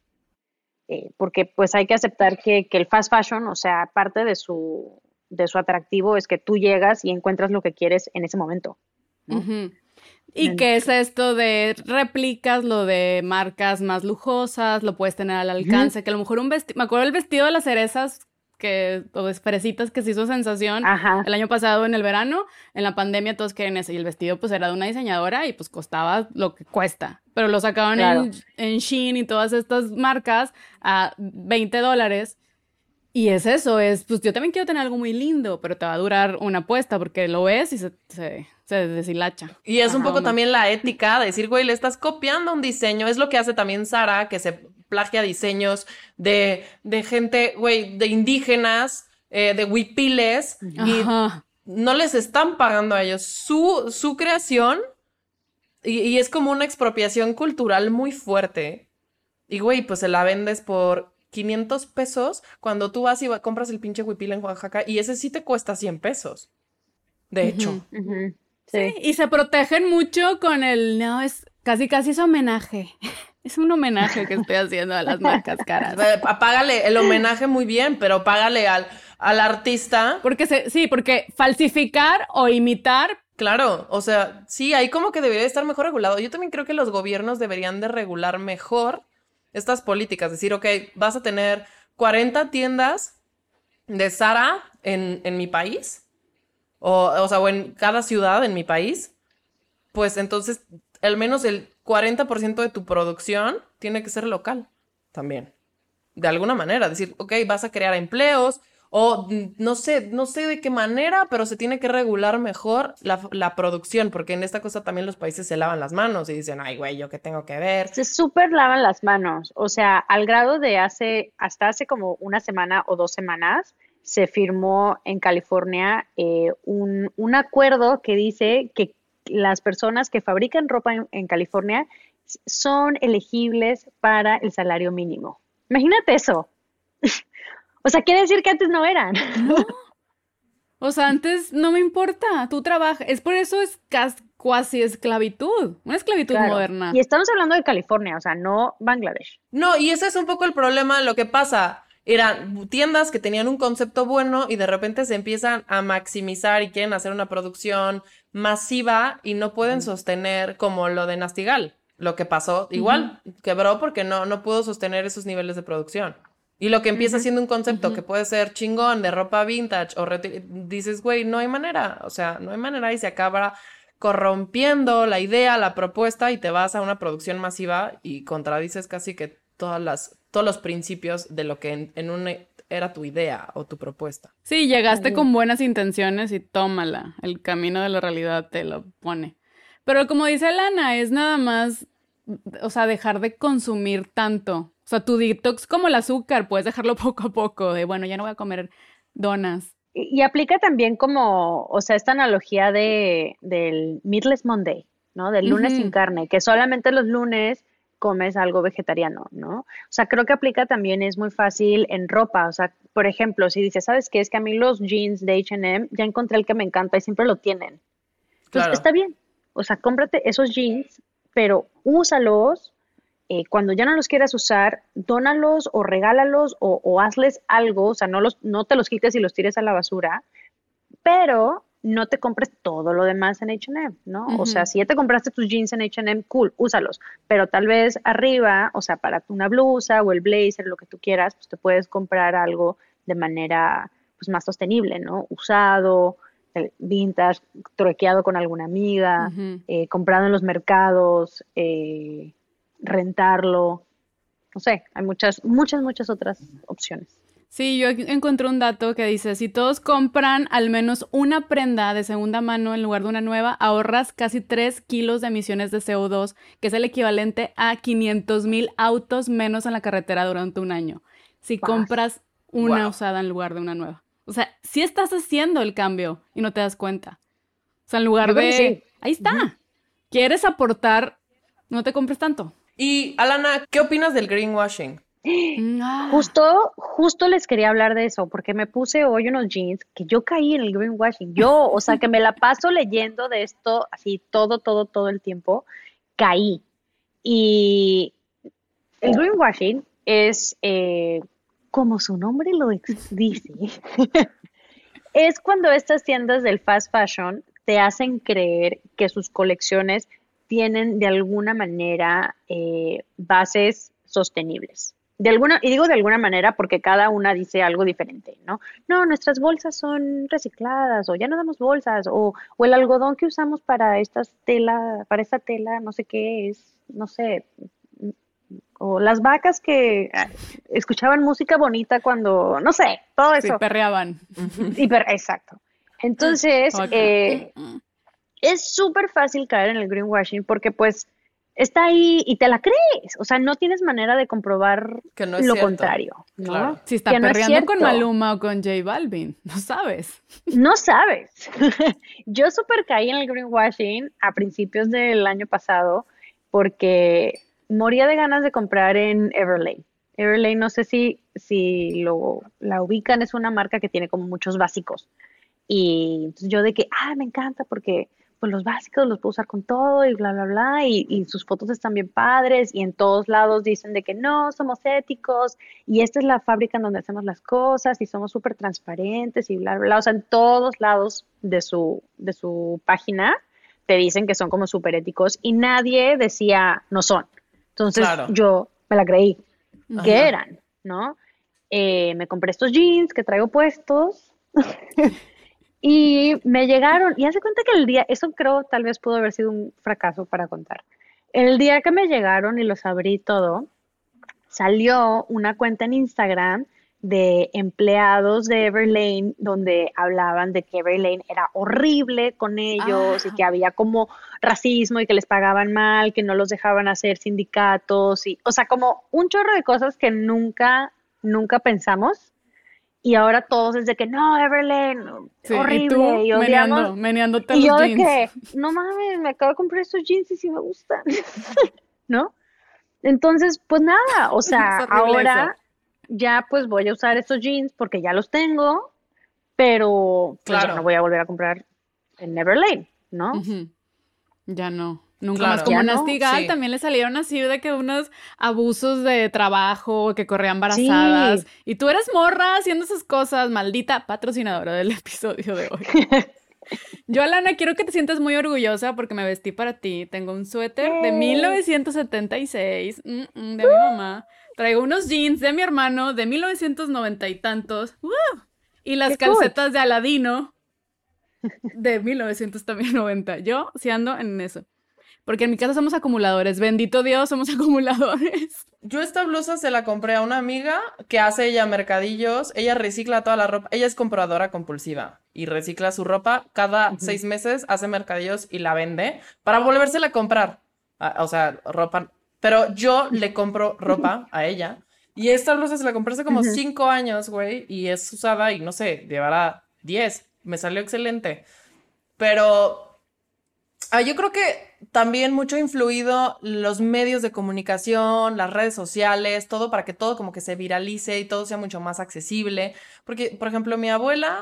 porque pues hay que aceptar que el fast fashion, o sea, parte de su atractivo es que tú llegas y encuentras lo que quieres en ese momento. ¿no? Ujú. ¿Y qué es esto de réplicas, lo de marcas más lujosas, lo puedes tener al alcance? Que a lo mejor me acuerdo el vestido de las cerezas o de fresitas que se hizo sensación Ajá. el año pasado en el verano, en la pandemia todos quieren eso, y el vestido pues era de una diseñadora y pues costaba lo que cuesta, pero lo sacaban Claro. en Shein y todas estas marcas a $20. Y es eso, pues yo también quiero tener algo muy lindo, pero te va a durar una apuesta porque lo ves y se deshilacha. Y es un Ajá, poco ¿no? también la ética de decir, güey, le estás copiando un diseño. Es lo que hace también Zara, que se plagia diseños de gente, güey, de indígenas, de huipiles, y Ajá. no les están pagando a ellos su creación, y es como una expropiación cultural muy fuerte. Y, güey, pues se la vendes por 500 pesos cuando tú vas y compras el pinche huipil en Oaxaca, y ese sí te cuesta 100 pesos. De hecho. Ujú. Sí, Sí. y se protegen mucho con no, es casi es homenaje. Es un homenaje que estoy haciendo a las marcas caras. Págale el homenaje muy bien, pero págale al artista. Porque falsificar o imitar. Claro, o sea, sí, ahí como que debería estar mejor regulado. Yo también creo que los gobiernos deberían de regular mejor estas políticas. Decir, ok, vas a tener 40 tiendas de Zara en mi país, o sea, o en cada ciudad en mi país, pues entonces al menos el 40% de tu producción tiene que ser local también. De alguna manera, decir, ok, vas a crear empleos, o no sé de qué manera, pero se tiene que regular mejor la producción, porque en esta cosa también los países se lavan las manos y dicen, ay, güey, ¿yo qué tengo que ver? Se súper lavan las manos, o sea, al grado de hasta hace como una semana o 2 semanas, se firmó en California un acuerdo que dice que las personas que fabrican ropa en California son elegibles para el salario mínimo. Imagínate eso. O sea, quiere decir que antes no eran. O sea, antes no me importa, tú trabajas. Es por eso es cuasi esclavitud, una esclavitud Claro. moderna. Y estamos hablando de California, o sea, no Bangladesh. No, y ese es un poco el problema. Lo que pasa, eran tiendas que tenían un concepto bueno y de repente se empiezan a maximizar y quieren hacer una producción masiva y no pueden sostener, como lo de Nastigal. Lo que pasó, igual, quebró porque no pudo sostener esos niveles de producción. Y lo que empieza siendo un concepto que puede ser chingón de ropa vintage o dices, güey, no hay manera, o sea, no hay manera y se acaba corrompiendo la idea, la propuesta y te vas a una producción masiva y contradices casi que todos los principios de lo que era tu idea o tu propuesta. Sí, llegaste con buenas intenciones y tómala, el camino de la realidad te lo pone. Pero como dice Lana, es nada más, o sea, dejar de consumir tanto. O sea, tu detox como el azúcar, puedes dejarlo poco a poco, de bueno, ya no voy a comer donas. Y aplica también como, o sea, esta analogía del Meatless Monday, ¿no? Del lunes sin carne, que solamente los lunes comes algo vegetariano, ¿no? O sea, creo que aplica también, es muy fácil en ropa, o sea, por ejemplo, si dices, ¿sabes qué? Es que a mí los jeans de H&M, ya encontré el que me encanta y siempre lo tienen. Entonces, Claro. está bien, o sea, cómprate esos jeans, pero úsalos, cuando ya no los quieras usar, dónalos o regálalos o hazles algo, o sea, no te los quites y los tires a la basura, pero no te compres todo lo demás en H&M, ¿no? O sea, si ya te compraste tus jeans en H&M, cool, úsalos, pero tal vez arriba, o sea, para una blusa o el blazer, lo que tú quieras, pues te puedes comprar algo de manera pues más sostenible, ¿no? Usado, vintage, truequeado con alguna amiga, comprado en los mercados, rentarlo, no sé, hay muchas otras opciones. Sí, yo encontré un dato que dice, si todos compran al menos una prenda de segunda mano en lugar de una nueva, ahorras casi 3 kilos de emisiones de CO2, que es el equivalente a 500,000 autos menos en la carretera durante un año. Si compras una usada en lugar de una nueva. O sea, sí estás haciendo el cambio y no te das cuenta. O sea, en lugar de... Sí. Ahí está. ¿Quieres aportar? No te compres tanto. Y, Alana, ¿qué opinas del greenwashing? Justo les quería hablar de eso, porque me puse hoy unos jeans que yo caí en el greenwashing. O sea, que me la paso leyendo de esto así todo el tiempo, caí. Y el greenwashing es, como su nombre lo dice, es cuando estas tiendas del fast fashion te hacen creer que sus colecciones tienen de alguna manera bases sostenibles. Y digo de alguna manera porque cada una dice algo diferente, ¿no? No, nuestras bolsas son recicladas, o ya no damos bolsas, o el algodón que usamos para esta tela, no sé qué es, no sé, o las vacas que escuchaban música bonita cuando, no sé, todo eso. Sí, perreaban. Exacto. Entonces, es súper fácil caer en el greenwashing porque pues está ahí y te la crees, o sea, no tienes manera de comprobar que no es lo cierto. Contrario, ¿no? Claro. Si está perreando con Maluma o con J Balvin, no sabes. No sabes. Yo súper caí en el greenwashing a principios del año pasado porque moría de ganas de comprar en Everlane. Everlane, no sé si la ubican, es una marca que tiene como muchos básicos. Y entonces yo de que, me encanta porque pues los básicos los puedo usar con todo y bla, bla, bla, y sus fotos están bien padres, y en todos lados dicen de que no, somos éticos, y esta es la fábrica en donde hacemos las cosas, y somos súper transparentes, y bla, bla, bla, o sea, en todos lados de su página te dicen que son como súper éticos, y nadie decía, no son. Entonces yo me la creí, que eran, ¿no? Me compré estos jeans que traigo puestos, y me llegaron, y hace cuenta que el día, eso creo tal vez pudo haber sido un fracaso para contar. El día que me llegaron y los abrí todo, salió una cuenta en Instagram de empleados de Everlane donde hablaban de que Everlane era horrible con ellos y que había como racismo y que les pagaban mal, que no los dejaban hacer sindicatos, y, o sea, como un chorro de cosas que nunca pensamos. Y ahora todos es de que no, Everlane, horrible. Y tú meneándote y los yo jeans. de que, no mames, me acabo de comprar estos jeans y sí me gustan, ¿no? Entonces, pues nada, o sea, ahora ya pues voy a usar estos jeans porque ya los tengo, pero pues ya no voy a volver a comprar en Everlane, ¿no? Ya no. Nunca más. Como Nasty Gal también le salieron así de que unos abusos de trabajo, que corría embarazadas. Sí. Y tú eres morra haciendo esas cosas, maldita patrocinadora del episodio de hoy. Yo, Alana, quiero que te sientas muy orgullosa porque me vestí para ti. Tengo un suéter de 1976 de mi mamá. Traigo unos jeans de mi hermano de 1990 y tantos. Y las Qué cool. calcetas de Aladino de 1990. Yo sí ando en eso. Porque en mi casa somos acumuladores. Bendito Dios, somos acumuladores. Yo esta blusa se la compré a una amiga que hace ella mercadillos. Ella recicla toda la ropa. Ella es compradora compulsiva y recicla su ropa. Cada 6 meses hace mercadillos y la vende para volvérsela a comprar. O sea, ropa. Pero yo le compro ropa a ella. Y esta blusa se la compré hace como 5 años, güey. Y es usada y no sé, llevará 10. Me salió excelente. Pero yo creo que también mucho ha influido los medios de comunicación, las redes sociales, todo para que todo como que se viralice y todo sea mucho más accesible. Porque, por ejemplo, mi abuela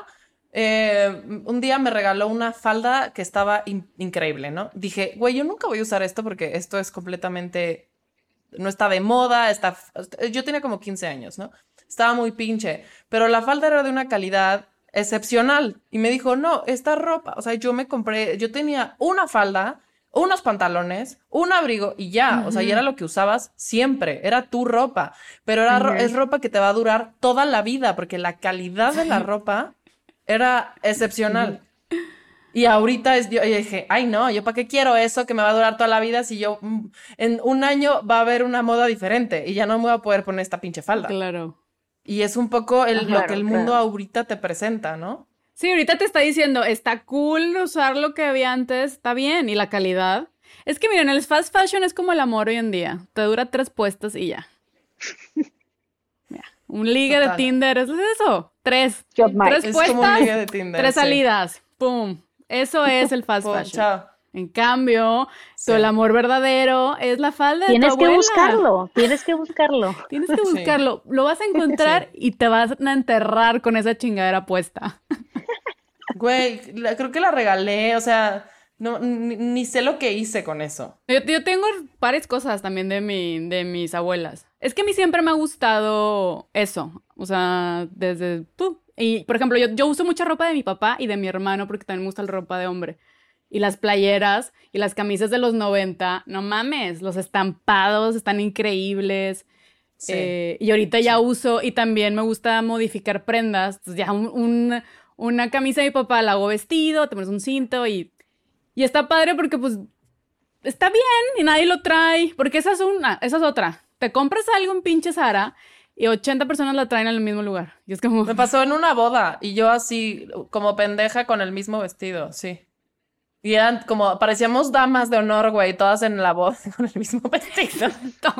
un día me regaló una falda que estaba increíble, ¿no? Dije, güey, yo nunca voy a usar esto porque esto es completamente... No está de moda, yo tenía como 15 años, ¿no? Estaba muy pinche, pero la falda era de una calidad excepcional. Y me dijo, no, esta ropa, o sea, yo tenía una falda, unos pantalones, un abrigo y ya, o sea, y era lo que usabas siempre, era tu ropa, pero es ropa que te va a durar toda la vida, porque la calidad de la ropa era excepcional. Y ahorita yo dije, ay no, ¿yo para qué quiero eso que me va a durar toda la vida si yo en un año va a haber una moda diferente y ya no me voy a poder poner esta pinche falda? Claro. Y es un poco lo que el mundo claro. ahorita te presenta, ¿no? Sí, ahorita te está diciendo, está cool usar lo que había antes, está bien, y la calidad. Es que miren, el fast fashion es como el amor hoy en día. Te dura 3 puestas y ya. Mira, un ligue de Tinder, ¿es eso? 3. Job Mike. 3 Es puestas, como un ligue de Tinder, 3 sí. salidas. ¡Pum! Eso es el fast fashion. Chao. En cambio, Sí. el amor verdadero es la falda de Tienes tu que abuela. buscarlo, tienes que buscarlo. Tienes que buscarlo. Lo vas a encontrar y te vas a enterrar con esa chingadera puesta. Güey, creo que la regalé, o sea, no, ni sé lo que hice con eso. Yo tengo varias cosas también de mis abuelas. Es que a mí siempre me ha gustado eso. O sea, desde tú. Y, por ejemplo, yo uso mucha ropa de mi papá y de mi hermano porque también me gusta la ropa de hombre. Y las playeras y las camisas de los 90, no mames, los estampados están increíbles. Sí. Y ahorita ya uso y también me gusta modificar prendas. Entonces ya una camisa de mi papá la hago vestido, te pones un cinto y está padre porque pues está bien y nadie lo trae. Porque esa es otra. Te compras algo en pinche Zara y 80 personas la traen en el mismo lugar. Y es como... Me pasó en una boda y yo así, como pendeja con el mismo vestido, sí. Y eran como, parecíamos damas de honor, güey, todas en la boda con el mismo vestido.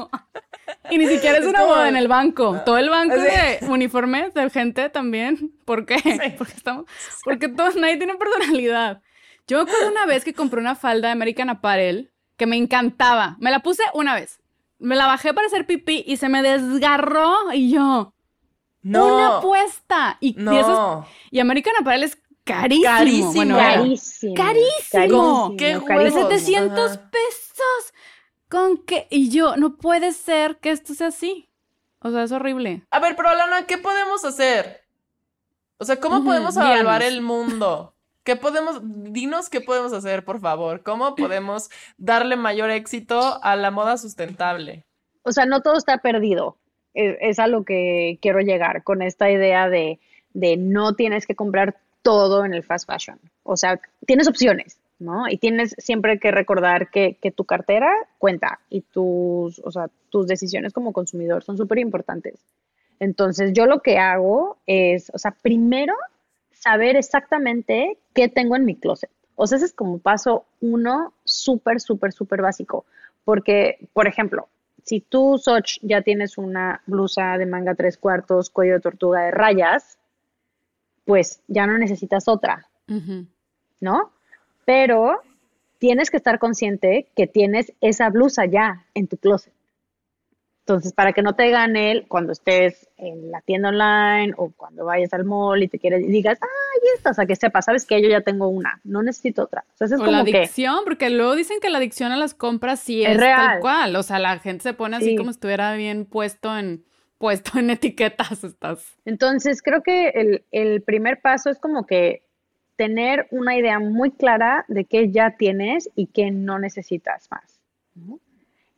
Y ni siquiera es una como- boda en el banco. Todo el banco Sí. de uniformes de gente también. ¿Por qué? Porque todos, nadie tiene personalidad. Yo me acuerdo una vez que compré una falda de American Apparel que me encantaba. Me la puse una vez. Me la bajé para hacer pipí y se me desgarró y yo... No. Una puesta. Y American Apparel es carísimo. Carísimo. Bueno, era. Carísimo. Carísimo. ¿Qué De huevos? 700 Ajá. pesos. ¿Con qué? Y yo, no puede ser que esto sea así. O sea, es horrible. A ver, pero Alana, ¿qué podemos hacer? O sea, ¿cómo podemos díganos. evaluar el mundo? Dinos qué podemos hacer, por favor. ¿Cómo podemos darle mayor éxito a la moda sustentable? O sea, no todo está perdido. Es a lo que quiero llegar con esta idea de no tienes que comprar todo en el fast fashion. O sea, tienes opciones, ¿no? Y tienes siempre que recordar que tu cartera cuenta y tus decisiones como consumidor son súper importantes. Entonces, yo lo que hago es, o sea, primero saber exactamente qué tengo en mi closet. O sea, ese es como paso 1 súper, súper, súper básico. Porque, por ejemplo, si tú, Soch, ya tienes una blusa de manga 3/4, cuello de tortuga de rayas, pues ya no necesitas otra, ¿no? Pero tienes que estar consciente que tienes esa blusa ya en tu closet. Entonces, para que no te gane cuando estés en la tienda online o cuando vayas al mall y te quieres y digas, ay, esta, o sea, que sepas, sabes que yo ya tengo una, no necesito otra. O sea, eso es O como la que adicción, porque luego dicen que la adicción a las compras sí Es es real. tal cual. O sea, la gente se pone así Sí. como si estuviera bien puesto en etiquetas. Entonces, creo que el primer paso es como que tener una idea muy clara de qué ya tienes y qué no necesitas más, ¿no?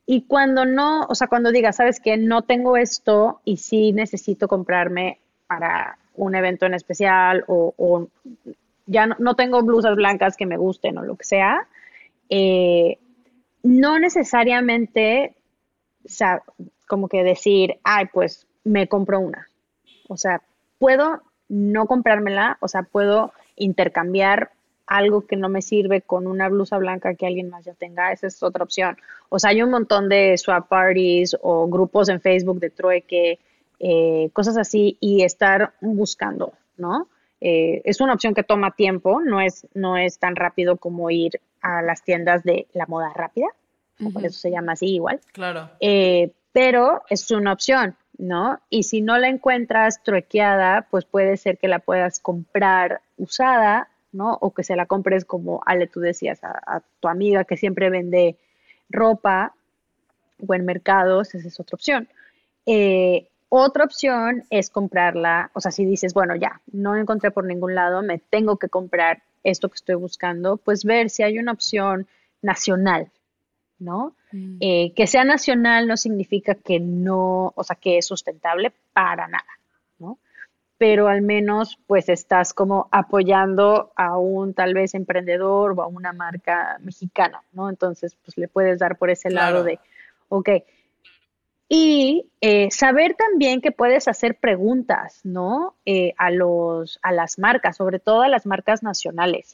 Y cuando no, o sea, cuando digas, ¿sabes qué? No tengo esto y sí necesito comprarme para un evento en especial o ya no tengo blusas blancas que me gusten o lo que sea, eh, no necesariamente, o sea, como que decir, ay, pues me compro una. O sea, puedo no comprármela, o sea, puedo intercambiar algo que no me sirve con una blusa blanca que alguien más ya tenga, esa es otra opción. O sea, hay un montón de swap parties o grupos en Facebook de trueque, cosas así, y estar buscando, ¿no? Es una opción que toma tiempo, no es tan rápido como ir a las tiendas de la moda rápida, por eso se llama así igual. Claro. Pero es una opción, ¿no? Y si no la encuentras truequeada, pues puede ser que la puedas comprar usada, ¿no? O que se la compres como Ale, tú decías, a tu amiga que siempre vende ropa o en mercados, esa es otra opción. Otra opción es comprarla, o sea, si dices, bueno, ya, no encontré por ningún lado, me tengo que comprar esto que estoy buscando, pues ver si hay una opción nacional, ¿no? Que sea nacional no significa que no, o sea, que es sustentable para nada, ¿no? Pero al menos pues estás como apoyando a un tal vez emprendedor o a una marca mexicana, ¿no? Entonces pues le puedes dar por ese lado de, ok. Y saber también que puedes hacer preguntas, ¿no? A las marcas, sobre todo a las marcas nacionales.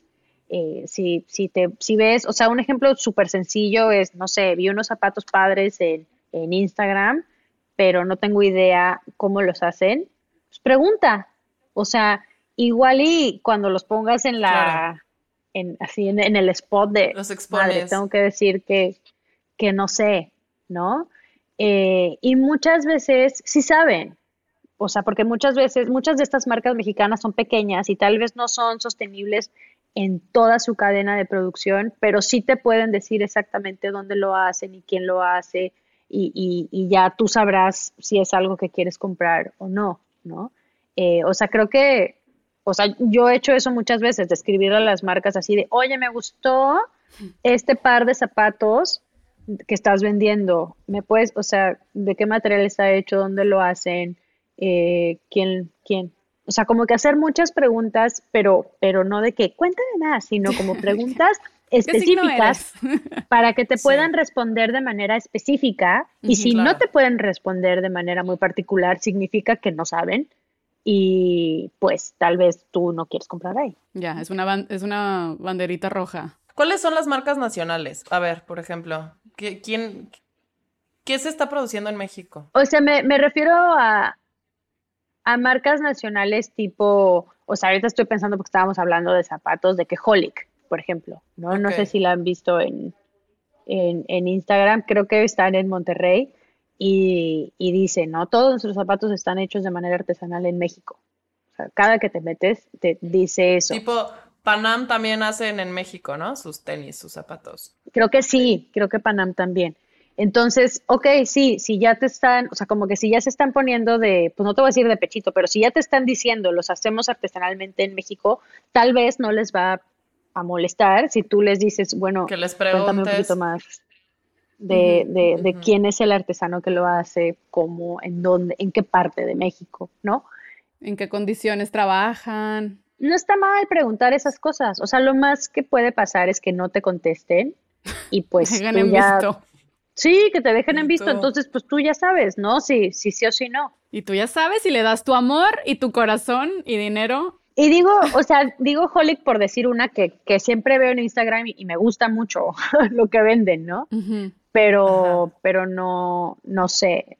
Si ves, o sea, un ejemplo súper sencillo es, no sé, vi unos zapatos padres en Instagram, pero no tengo idea cómo los hacen. Pues pregunta, o sea, igual y cuando los pongas en la, así en el spot de, los expones. Madre, tengo que decir que no sé, ¿no? Y muchas veces sí saben, o sea, porque muchas veces, muchas de estas marcas mexicanas son pequeñas y tal vez no son sostenibles en toda su cadena de producción, pero sí te pueden decir exactamente dónde lo hacen y quién lo hace y ya tú sabrás si es algo que quieres comprar o no, ¿no? O sea, creo que, o sea, yo he hecho eso muchas veces, de escribir a las marcas así de, oye, me gustó este par de zapatos que estás vendiendo, ¿me puedes, o sea, de qué material está hecho, dónde lo hacen, quién? O sea, como que hacer muchas preguntas, pero no de que cuéntame más, sino como preguntas específicas para que te puedan responder de manera específica y si no te pueden responder de manera muy particular, significa que no saben y pues tal vez tú no quieres comprar ahí. Ya, es una banderita roja. ¿Cuáles son las marcas nacionales? A ver, por ejemplo, ¿qué se está produciendo en México? O sea, me refiero a marcas nacionales tipo, o sea, ahorita estoy pensando porque estábamos hablando de zapatos, de que Holic, por ejemplo, ¿no? Okay. No sé si la han visto en Instagram, creo que están en Monterrey y dice, ¿no? Todos nuestros zapatos están hechos de manera artesanal en México. O sea, cada que te metes te dice eso. Tipo, Panam también hacen en México, ¿no? Sus tenis, sus zapatos. Creo que sí, creo que Panam también. Entonces, ok, sí, si ya te están, o sea, como que si ya se están poniendo de, pues no te voy a decir de pechito, pero si ya te están diciendo, los hacemos artesanalmente en México, tal vez no les va a molestar si tú les dices, bueno, que les preguntes. Cuéntame un poquito más de quién es el artesano que lo hace, cómo, en dónde, en qué parte de México, ¿no? ¿En qué condiciones trabajan? No está mal preguntar esas cosas, o sea, lo más que puede pasar es que no te contesten y pues tú ya... Visto. Sí, que te dejen en visto, entonces pues tú ya sabes, ¿no? Sí o sí no. Y tú ya sabes si le das tu amor y tu corazón y dinero. Y digo Holic por decir una que siempre veo en Instagram y me gusta mucho lo que venden, ¿no? Uh-huh. Pero no sé,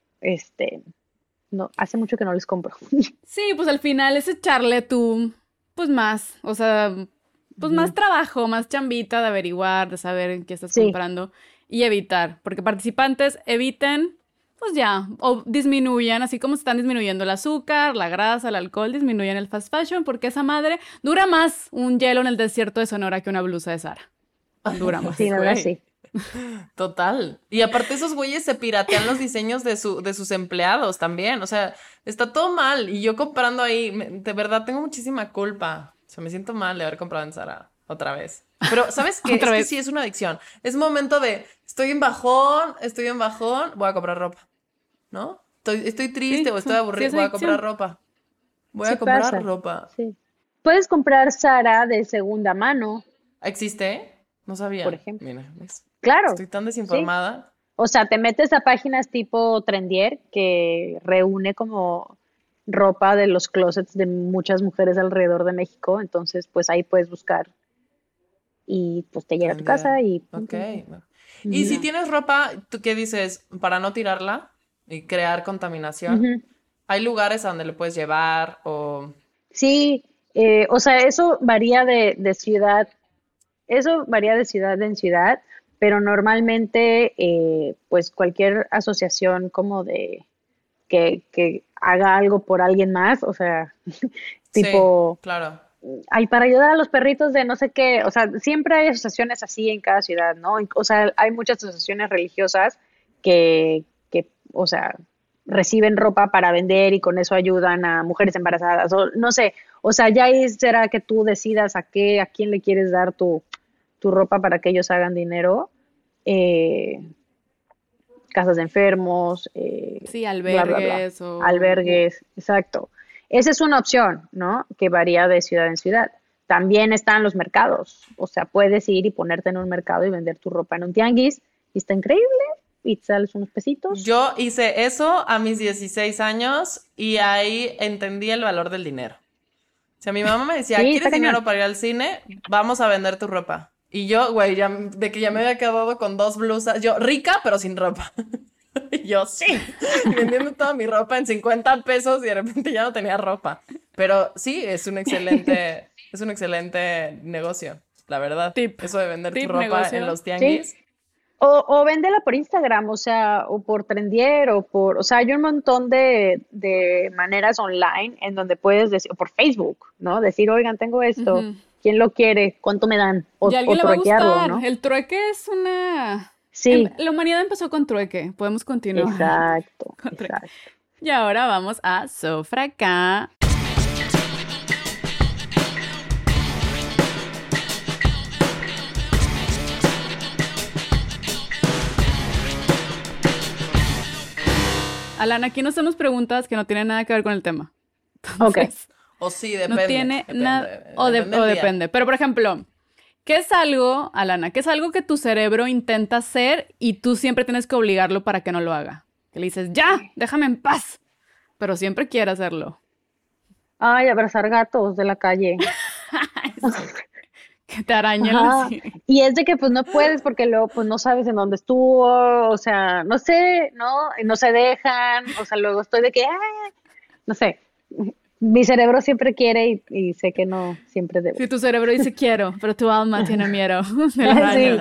no, hace mucho que no les compro. Sí, pues al final es echarle tú, pues más, o sea, pues más trabajo, más chambita de averiguar, de saber en qué estás comprando. Y evitar, porque participantes eviten, pues ya, o disminuyan, así como se están disminuyendo el azúcar, la grasa, el alcohol, disminuyen el fast fashion, porque esa madre dura más un hielo en el desierto de Sonora que una blusa de Zara. Dura más. Sí, la verdad, sí. Total. Y aparte esos güeyes se piratean los diseños de sus empleados también, o sea, está todo mal. Y yo comprando ahí, de verdad tengo muchísima culpa. O sea, me siento mal de haber comprado en Zara otra vez. Pero, ¿sabes qué? Otra Es que vez. sí es una adicción. Es momento de, estoy en bajón, voy a comprar ropa, ¿no? Estoy triste Sí, o estoy sí aburrido, es voy a adicción. comprar ropa. Voy Sí a comprar pasa. ropa. Sí. Puedes comprar Zara de segunda mano, ¿Existe? No sabía. por ejemplo. Mira, ¿ves? Claro, Estoy tan sí. desinformada. O sea, te metes a páginas tipo Trendier que reúne como ropa de los closets de muchas mujeres alrededor de México. Entonces, pues ahí puedes buscar y pues te llega a tu Trendier. casa y pum, Ok. pum, pum. Y si Ujú. tienes ropa, ¿tú qué dices? Para no tirarla y crear contaminación, Ujú. ¿hay lugares a donde le puedes llevar o...? Sí, o sea, eso varía de ciudad, eso varía de ciudad en ciudad, pero normalmente, pues cualquier asociación como de que haga algo por alguien más, o sea, Sí, tipo, claro. ay, para ayudar a los perritos de no sé qué, o sea, siempre hay asociaciones así en cada ciudad, ¿no? O sea, hay muchas asociaciones religiosas o sea, reciben ropa para vender y con eso ayudan a mujeres embarazadas, o no sé, o sea, ya ahí será que tú decidas a quién le quieres dar tu ropa para que ellos hagan dinero, eh, casas de enfermos, Sí, bla, bla, bla, albergues o... albergues, exacto. Esa es una opción, ¿no? Que varía de ciudad en ciudad. También están los mercados, o sea, puedes ir y ponerte en un mercado y vender tu ropa en un tianguis y está increíble y te sales unos pesitos. Yo hice eso a mis 16 años y ahí entendí el valor del dinero. O sea, mi mamá me decía, Sí, está ¿quieres dinero cañón. para ir al cine? Vamos a vender tu ropa. Y yo, güey, de que ya me había quedado con 2 blusas, yo rica pero sin ropa. Y yo, sí, y vendiendo toda mi ropa en 50 pesos y de repente ya no tenía ropa. Pero sí, es un excelente negocio, la verdad. Tip. Eso de vender tu Tip, ropa en negocio. los Sí. tianguis. O véndela por Instagram, o sea, o por Trendier, o sea, hay un montón de maneras online en donde puedes decir, o por Facebook, ¿no? Decir, oigan, tengo esto, Ujú. ¿quién lo quiere? ¿Cuánto me dan? Y a O alguien le va a truequearlo, gustar. ¿no? El trueque es una... Sí, La humanidad empezó con trueque. Podemos continuar exacto, con trueque. exacto. Y ahora vamos a Sofraca. Alana, aquí nos hacemos preguntas que no tienen nada que ver con el tema. Ok. Entonces, O sí, no depende. tiene nada... Depende O, del o día. depende. Pero, por ejemplo, ¿qué es algo, Alana, qué es algo que tu cerebro intenta hacer y tú siempre tienes que obligarlo para que no lo haga? Que le dices, ya, déjame en paz. Pero siempre quiere hacerlo. Ay, abrazar gatos de la calle. Que te arañen Ajá. así. Y es de que pues no puedes porque luego pues no sabes en dónde estuvo, o sea, no sé, ¿no? Y no se dejan, o sea, luego estoy de que, no sé, mi cerebro siempre quiere y sé que no siempre debe. Si tu cerebro dice quiero, pero tu alma tiene miedo del araño.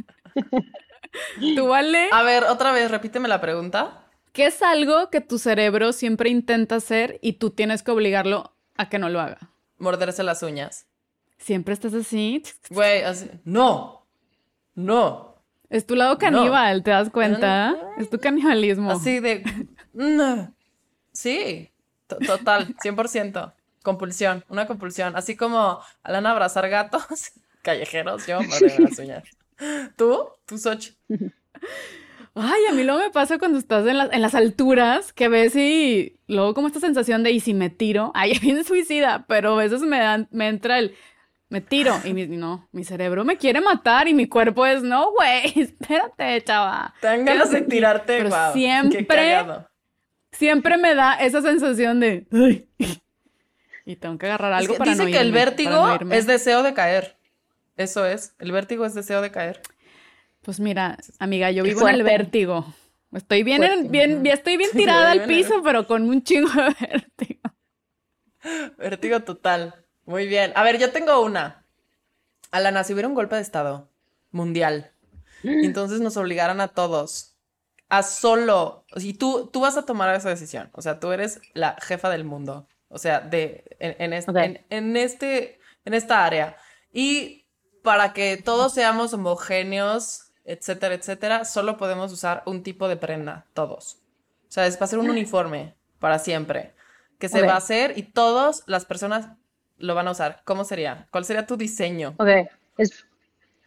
¿Tú, vale? A ver, otra vez, repíteme la pregunta. ¿Qué es algo que tu cerebro siempre intenta hacer y tú tienes que obligarlo a que no lo haga? Morderse las uñas. Siempre estás así. Güey, así. No. No. Es tu lado caníbal, ¿te das cuenta? Es tu canibalismo. Así de. No. Sí. Total, 100%. Compulsión, una compulsión. Así como Alana abrazar gatos callejeros, yo morderme las uñas. ¿Tú? ¿Tú, Soch? Ay, a mí luego me pasa cuando estás en las alturas, que ves y luego como esta sensación de, ¿y si me tiro? Ay, bien suicida, pero a veces me entra me tiro y no, mi cerebro me quiere matar y mi cuerpo es, no, güey, espérate, chava. Te dan ganas de tirarte, Pero guau. Qué siempre, cagado. siempre me da esa sensación de, "Ay", y tengo que agarrar algo Es que para dice no que el irme, para vértigo no irme. es deseo de caer. Eso es. El vértigo es deseo de caer. Pues mira, amiga, yo vivo en Fuerte. el vértigo. Estoy bien, Fuerte. estoy bien tirada al Vive en el- piso, pero con un chingo de vértigo. Vértigo total. Muy bien. A ver, yo tengo una. Alana, si hubiera un golpe de estado mundial y entonces nos obligaran a todos a solo, y tú vas a tomar esa decisión, o sea, tú eres la jefa del mundo, o sea, Ok. en esta área. Y para que todos seamos homogéneos, etcétera, etcétera, solo podemos usar un tipo de prenda, todos. O sea, va a ser un uniforme para siempre, que se Ok. va a hacer y todas las personas lo van a usar. ¿Cómo sería? ¿Cuál sería tu diseño? Ok,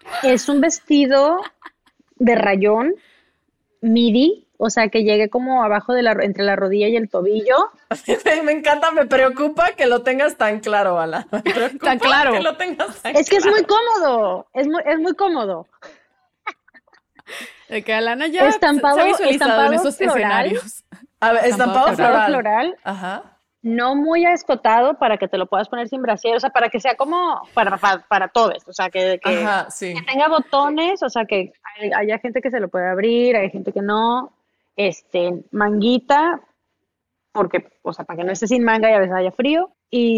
Es un vestido de rayón, midi, o sea, que llegue como abajo entre la rodilla y el tobillo. Me encanta, me preocupa que lo tengas tan claro, Ala. Me preocupa Tan claro. que lo tengas tan Es que es claro. muy cómodo, es muy cómodo. De que Alana ya Estampado- se ha visualizado en estampado esos floral. escenarios. A ver, estampado Estampado floral. floral, Ajá. no muy escotado para que te lo puedas poner sin brasier, o sea, para que sea como para todos, o sea, que Ajá, sí. tenga botones, o sea, que haya gente que se lo puede abrir, hay gente que no, manguita, porque, o sea, para que no esté sin manga y a veces haya frío,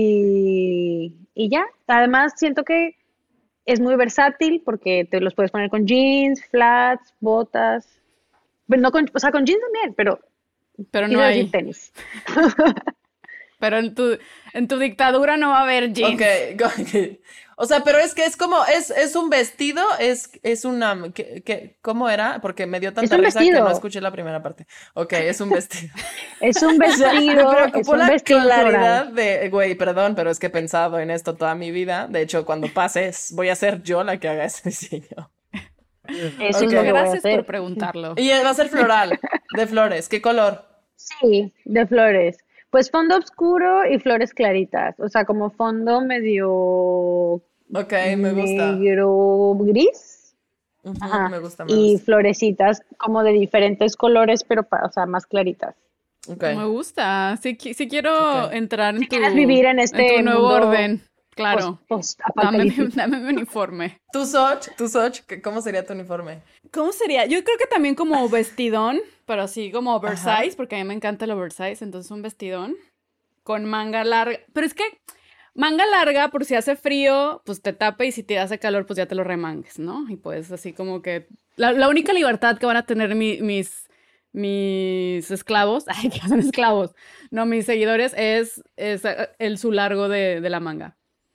y ya. Además, siento que es muy versátil porque te los puedes poner con jeans, flats, botas, pero no con, o sea, con jeans también, pero Pero no quiero hay. decir tenis. Pero en tu dictadura no va a haber jeans. Ok. O sea, pero es que es como, es un vestido, es una, ¿cómo era? Porque me dio tanta un risa que vestido. no escuché la primera parte. Ok, es un vestido. Es un O sea, me vestido, es preocupó un la vestido claridad floral. de, güey, perdón, pero es que he pensado en esto toda mi vida. De hecho, cuando pases, voy a ser yo la que haga ese diseño. Eso Ok. es lo que voy a Gracias por hacer. preguntarlo. Y va a ser floral, de flores. ¿Qué color? Sí, de flores. Pues fondo oscuro y flores claritas. O sea, como fondo medio Ok, me gusta. negro gris. Ujú, Ajá. me gusta, me Y gusta. florecitas como de diferentes colores, pero o sea, más claritas. Ok. Me gusta. Sí, sí quiero Ok. entrar en quieres vivir en este tu nuevo mundo orden. Claro. Post-apocalíptico. Dame mi uniforme. ¿Tú, Soch, ¿cómo sería tu uniforme? ¿Cómo sería? Yo creo que también como vestidón, pero así como oversize, Ajá. porque a mí me encanta el oversize, entonces un vestidón con manga larga. Pero es que manga larga, por si hace frío, pues te tapa y si te hace calor, pues ya te lo remangues, ¿no? Y pues así como que... La única libertad que van a tener mis esclavos, ay, que son esclavos, no, mis seguidores, es el su largo de la manga.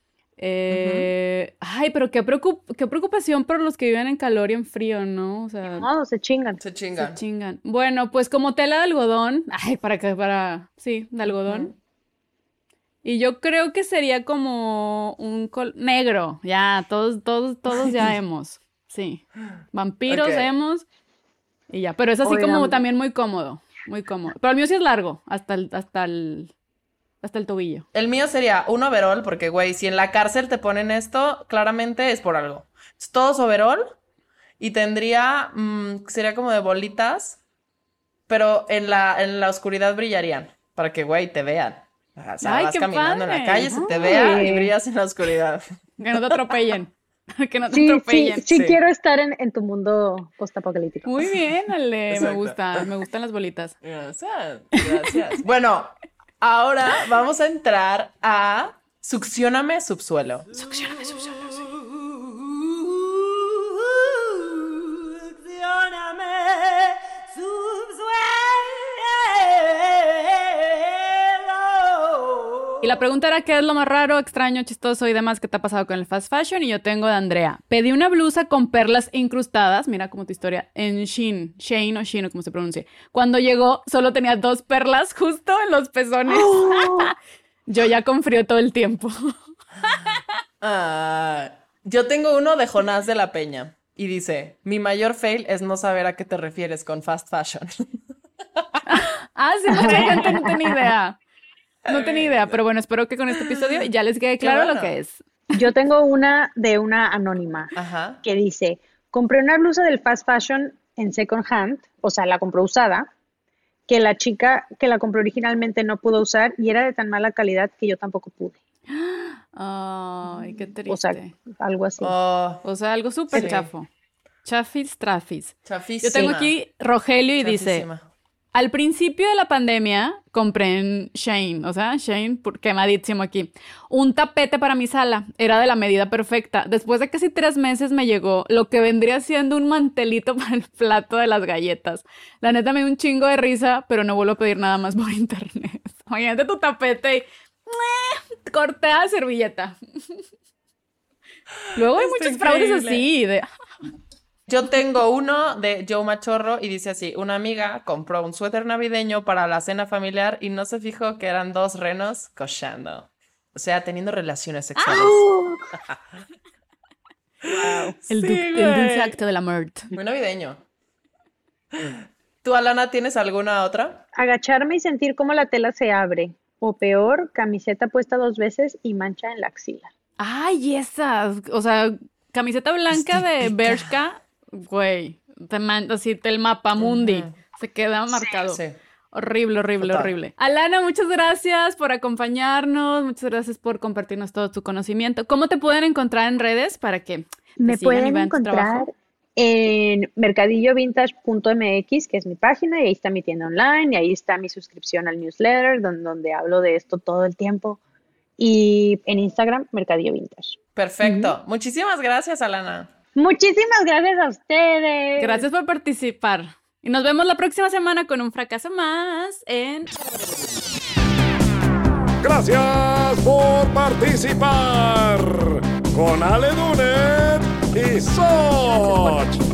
Ay, pero qué preocupación por los que viven en calor y en frío, ¿no? O sea, No, se chingan. Se se chingan. chingan. Bueno, pues como tela de algodón, ay, sí, de algodón. Y yo creo que sería como un negro, ya, todos ya hemos, sí. Vampiros Ok. hemos y ya, pero es así como Oigan. también muy cómodo, muy cómodo. Pero el mío sí es largo, hasta el tobillo. El mío sería un overall, porque, güey, si en la cárcel te ponen esto, claramente es por algo. Es todos overall y tendría, sería como de bolitas, pero en la oscuridad brillarían, para que, güey, te vean. O sea, Ay, vas qué caminando en la padre. calle, se te vea y Ay. brillas en la oscuridad. Que no te atropellen. Que no te Sí, atropellen. sí Sí. quiero estar en tu mundo postapocalíptico. Muy bien, Ale. Exacto. Me gustan las bolitas. Gracias, gracias. Bueno, ahora vamos a entrar a Succióname Subsuelo. Y la pregunta era qué es lo más raro, extraño, chistoso y demás que te ha pasado con el fast fashion. Y yo tengo de Andrea. Pedí una blusa con perlas incrustadas, mira como tu historia, en Shane o Shein o como se pronuncie. Cuando llegó solo tenía 2 perlas justo en los pezones. Yo ya con frío todo el tiempo. Yo tengo uno de Jonás de la Peña y dice, mi mayor fail es no saber a qué te refieres con fast fashion. Ah, sí, mucha gente no tenía idea. No tenía idea, pero bueno, espero que con este episodio ya les quede claro bueno. lo que es. Yo tengo una de una anónima Ajá. que dice, compré una blusa del fast fashion en second hand, o sea, la compró usada, que la chica que la compró originalmente no pudo usar y era de tan mala calidad que yo tampoco pude. Ay, qué O sea, triste. algo así. Oh, O sea, algo súper Sí. chafo. Chafis, trafis. chafísima. Yo tengo aquí Rogelio y dice, Chafísima. al principio de la pandemia compré en Shein, o sea, Shein, quemadísimo aquí, un tapete para mi sala. Era de la medida perfecta. Después de casi 3 meses me llegó lo que vendría siendo un mantelito para el plato de las galletas. La neta me dio un chingo de risa, pero no vuelvo a pedir nada más por internet. Imagínate tu tapete y cortea servilleta. Luego hay Está muchos fraudes increíble. así, de... Yo tengo uno de Joe Machorro y dice así, una amiga compró un suéter navideño para la cena familiar y no se fijó que eran 2 renos cochando. O sea, teniendo relaciones sexuales. Wow. El dulce acto de la muerte. Muy navideño. ¿Tú, Alana, tienes alguna otra? Agacharme y sentir cómo la tela se abre. O peor, camiseta puesta 2 veces y mancha en la axila. Ay, esas. O sea, camiseta blanca de Bershka, güey. Te manda así el mapamundi. Se queda marcado. Sí. Horrible, horrible, Total. horrible. Alana, muchas gracias por acompañarnos. Muchas gracias por compartirnos todo tu conocimiento. ¿Cómo te pueden encontrar en redes para que te Me sigan y pueden vean tu encontrar trabajo? en mercadillovintage.mx, que es mi página, y ahí está mi tienda online, y ahí está mi suscripción al newsletter, donde hablo de esto todo el tiempo. Y en Instagram, Mercadillo Vintage. Perfecto. Muchísimas gracias, Alana. Muchísimas gracias a ustedes. Gracias por participar. Y nos vemos la próxima semana con un fracaso más en... Gracias por participar con Ale Dunet y Soch.